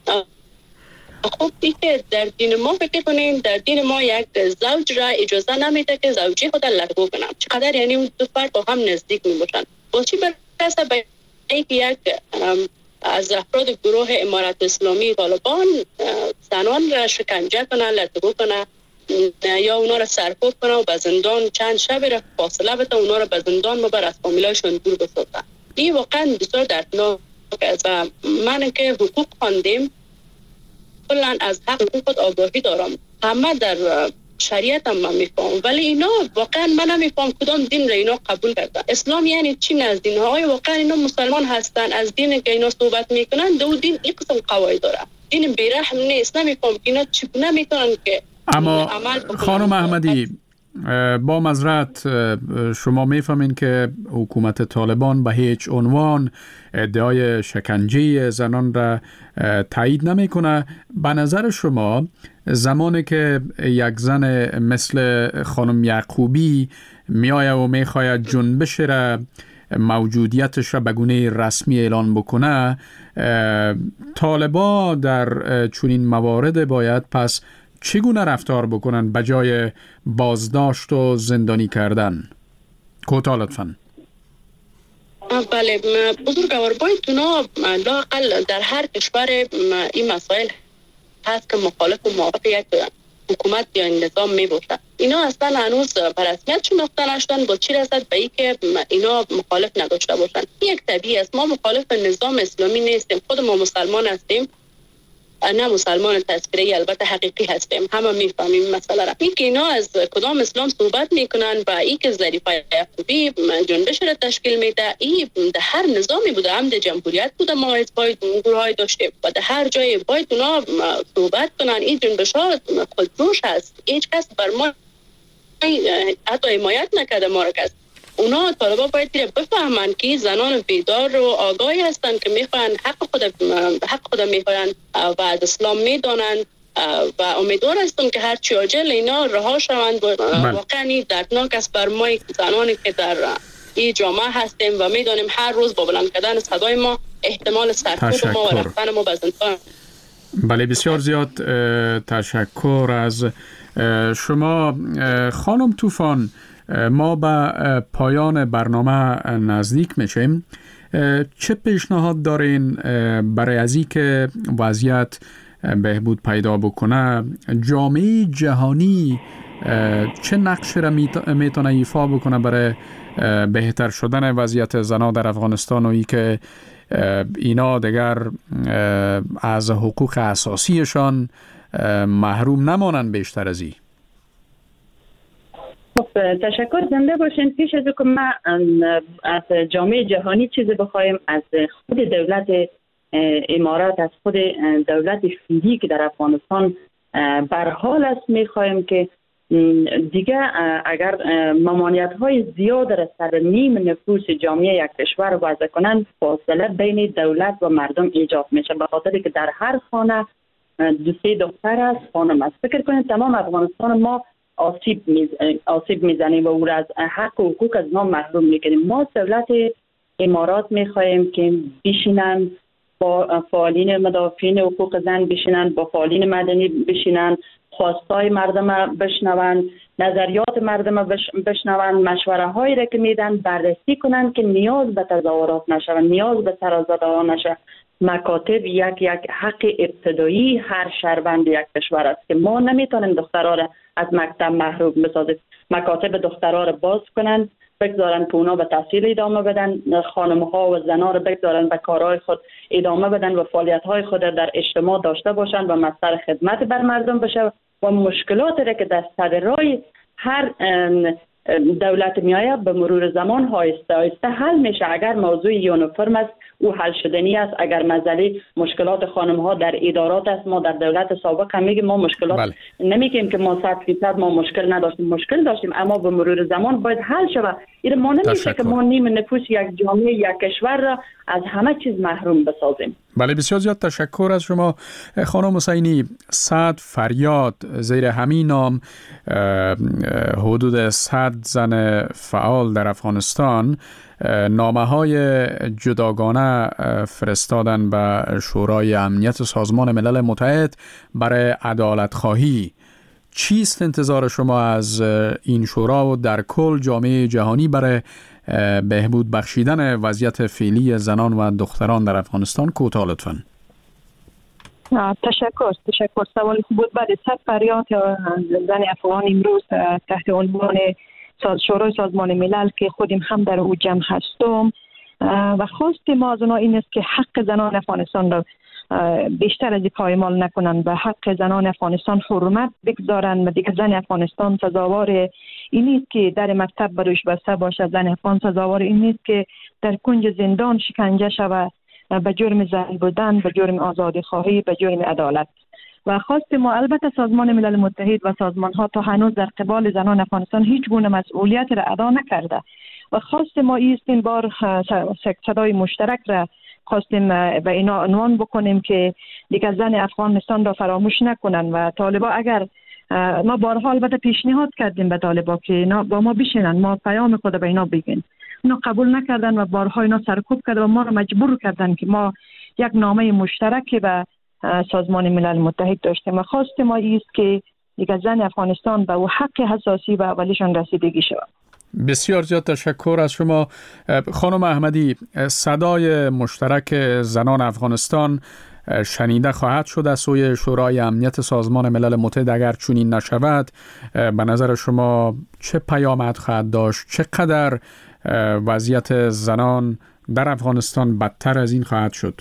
خب دیگه در دین ما فکر کنیم، در دین ما یک زوج را اجازه نمیده که زوجی خود لغو کنه. چقدر یعنی اون دو فرد با هم نزدیک میباشن. با چی برسه به اینکه یک از افراد گروه امارت اسلامی طالبان زنان را شکنجه کنه، لغو کنه یا اونا را سرکوب کنه و به زندان چند شب را فاصله بده، اونا را به زندان مبر از فامیلایشون دور بسازه. این واقعا بسیار دردناک است. من که حقوق خواندیم کلا از حق خود آگاهی دارم، همه در شریعت هم من میفهم، ولی اینا واقعا من نمیفهم کدام دین را اینا قبول کرده. اسلام یعنی چی از دین های؟ واقعا اینا مسلمان هستن، از دین که اینا صحبت میکنن دو دین این قسم قواعد داره، دین بیرحم نیست. نمیفهم اینا چگونه میتونن که اما خانم احمدی با معذرت شما میفهمین که حکومت طالبان به هیچ عنوان ادعای شکنجه زنان را تایید نمیکنه. به نظر شما زمانی که یک زن مثل خانم یعقوبی میآید و میخواید جنبش را موجودیتش را به گونه رسمی اعلان بکنه، طالبان در چنین موارد باید پس چگونه رفتار بکنن به جای بازداشت و زندانی کردن؟ کوتاه لطفاً. بله بزرگوار، باید اونا لااقل در هر کشور این مسائل هست که مخالف و موافق یک حکومت یا نظام می باشه. اینا اصلا هنوز به رسمیت شناخته نشدن. با چی رسد به این که اینا مخالف نداشته باشن؟ یک طبیعی است. ما مخالف نظام اسلامی نیستیم، خود ما مسلمان هستیم، نه مسلمان تذکره‌ای، البته حقیقی هستیم، همه میفهمیم مسئله را. این که اینا از کدام اسلام صحبت میکنن و این که ظریفه یعقوبی جنبش را تشکیل میده، این در هر نظامی بوده، هم در جمهوریت بوده، ما باید گروهای داشتیم و در هر جای باید اونا صحبت کنن. این جنبش ها خودجوش هست، هیچ کس بر ما حتی حمایت نکرده ما را کس. اونا طالبا باید بفهمن که زنان بیدار و آگاهی هستن که میخوان حق خود میخوان و از اسلام میدانن و امیدوار هستم که هر چی عاجل اینا رها شوند. واقعا دردناک است بر ما زنانی که در این جامعه هستیم و میدانیم هر روز با بلند کردن صدای ما احتمال سرکوب ما و رفتن ما به زندان. بله بسیار زیاد تشکر از شما خانم طوفان. ما به پایان برنامه نزدیک میشیم. چه پیشنهاد دارین برای از این که وضعیت بهبود پیدا بکنه؟ جامعه جهانی چه نقشی را میتونه ایفا بکنه برای بهتر شدن وضعیت زنان در افغانستان و ای که اینا دیگر از حقوق اساسیشان محروم نمانند بیشتر از این؟ تشکر، زنده باشین. پیش از که ما از جامعه جهانی چیزی بخوایم، از خود دولت امارات، از خود دولت فعلی که در افغانستان برحال است، میخوایم که دیگه اگر ممانعت های زیاد را سر نیم نفوس جامعه یک کشور وضع کنند، فاصله بین دولت و مردم ایجاد میشه، به خاطر که در هر خانه 2-3 دختر است، خانم است. فکر کنید تمام افغانستان ما آسیب میزنیم و او را از حق و حقوق از ما محروم میکنیم. ما دولت امارات میخواهیم که بشینن با فعالین مدافعین حقوق زن، بشینن با فعالین مدنی، بشینن خواستای مردم بشنون، نظریات مردم بشنون، مشوره هایی را که میدن بررسی کنن که نیاز به تظاهرات نشون، نیاز به سرازده ها نشه. مکاتب یک حق ابتدایی هر شهروند یک کشور است که ما نمیتونیم دخترها را از مکتب محروم بسازیم. مکاتب دخترها را باز کنن، بگذارن که اونا به تحصیل ادامه بدن، خانم‌ها و زنان را بگذارن به کارهای خود ادامه بدن و فعالیت‌های خود در اجتماع داشته باشن و مصدر خدمت بر مردم بشه و مشکلات را که در سر راه هر دولت میآید به مرور زمان آهسته حل میشه. اگر موضوع یونیفرم است او حل شدنی است. اگر مسئله مشکلات خانم ها در ادارات است، ما در دولت سابق هم میگیم ما مشکلات نمیگیم که ما 100% ما مشکل نداشتیم، مشکل داشتیم، اما به مرور زمان باید حل شود. این ما نمیشه که ما نیم نفوس یک جامعه یک کشور را از همه چیز محروم بسازیم. بله بسیار زیاد تشکر از شما خانم حسینی. 100 فریاد زیر همین نام حدود 100 زن فعال در افغانستان نامه های جداگانه فرستادن به شورای امنیت سازمان ملل متحد برای عدالت خواهی. چیست انتظار شما از این شورا و در کل جامعه جهانی برای بهبود بخشیدن وضعیت فعلی زنان و دختران در افغانستان؟ کوتاه لطفاً. تشکر. سوال بود. بعد 100 فریاد زن افغان امروز تحت عنوان شورای سازمان ملل که خودم هم در او جمع هستم و خواست ما از اونا این است که حق زنان افغانستان را بیشتر از پایمال نکنند، به حق زنان افغانستان حرمت بگذارند و دیگه زن افغانستان سزاوار این نیست که در مکتب بروش بسته باشد. زن افغان سزاوار این نیست که در کنج زندان شکنجه شود به جرم زن بودن، به جرم آزادی خواهی، به جرم عدالت. و خواست ما البته سازمان ملل متحد و سازمان ها تا هنوز در قبال زنان افغانستان هیچ گونه مسئولیت را ادا نکرده و خواست ما است این بار صدای مشترک را خواستیم به اینا عنوان بکنیم که دیگه زن افغانستان را فراموش نکنن و طالبا اگر ما بارها البته پیشنهاد کردیم به طالبا که اینا با ما بشینن، ما پیام خود به اینا بگیم، اینا قبول نکردن و بارها اینا سرکوب کردن و ما را مجبور کردن که ما یک نامه مشترک به سازمان ملل متحد داشتیم و خواست ما است که دیگه زن افغانستان به او حق حساسی و اولیشان رسیدگی شود. بسیار زیاد تشکر از شما خانم احمدی. صدای مشترک زنان افغانستان شنیده خواهد شد از سوی شورای امنیت سازمان ملل متحد. اگر چنین نشود به نظر شما چه پیامد خواهد داشت؟ چقدر وضعیت زنان در افغانستان بدتر از این خواهد شد؟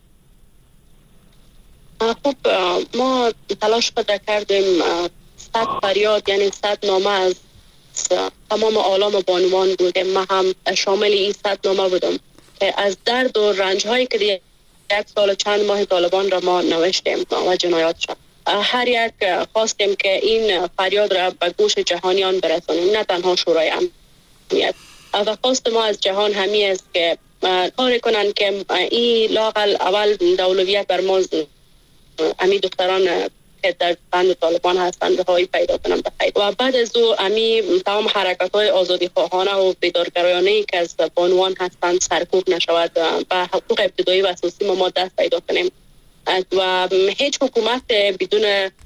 خب ما تلاش پیدا کردیم 100 فریاد یعنی 100 نامه از تمام عالم بانوان بود. ما هم شامل این 100 نامه بودم که از درد و رنج هایی که یک سال چند ماه طالبان را ما نوشتیم و جنایات شد. هر یک خواستیم که این فریاد را به گوش جهانیان برسانیم، نه تنها شورای امنیت. و خواست ما از جهان همی است که کار کنند که این لاقل اول دولویت بر ما امی دختران که در بند طالبان هستند رهایی پیدا کنند بخیر. و بعد از او امی تمام حرکت‌های آزادی خواهانه و بیدارگرایانه‌ای که از بانوان هستند سرکوب نشود و حقوق ابتدایی و اساسی ما دست پیدا کنیم و هیچ حکومت بدون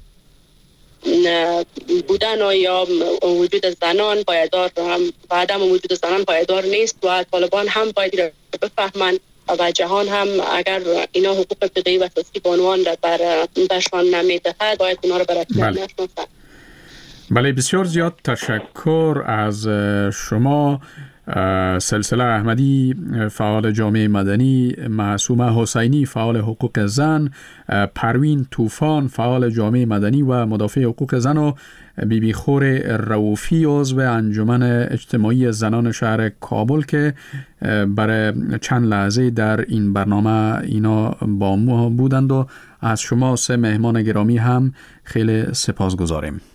بودن یا وجود زنان پایدار و عدم وجود زنان پایدار نیست و طالبان هم باید بفهمند و جهان هم اگر اینا حقوق ابتدایی و اساسی بانوان برشان نمیدهد باید اونا رو بررسی نشناسند. بله، بسیار زیاد تشکر از شما سلسله احمدی فعال جامعه مدنی، معصومه حسینی فعال حقوق زن، پروین طوفان فعال جامعه مدنی و مدافع حقوق زن و بیبی خور رؤوفی عضو انجمن اجتماعی زنان شهر کابل که برای چند لحظه در این برنامه اینا با ما بودند و از شما سه مهمان گرامی هم خیلی سپاسگزاریم.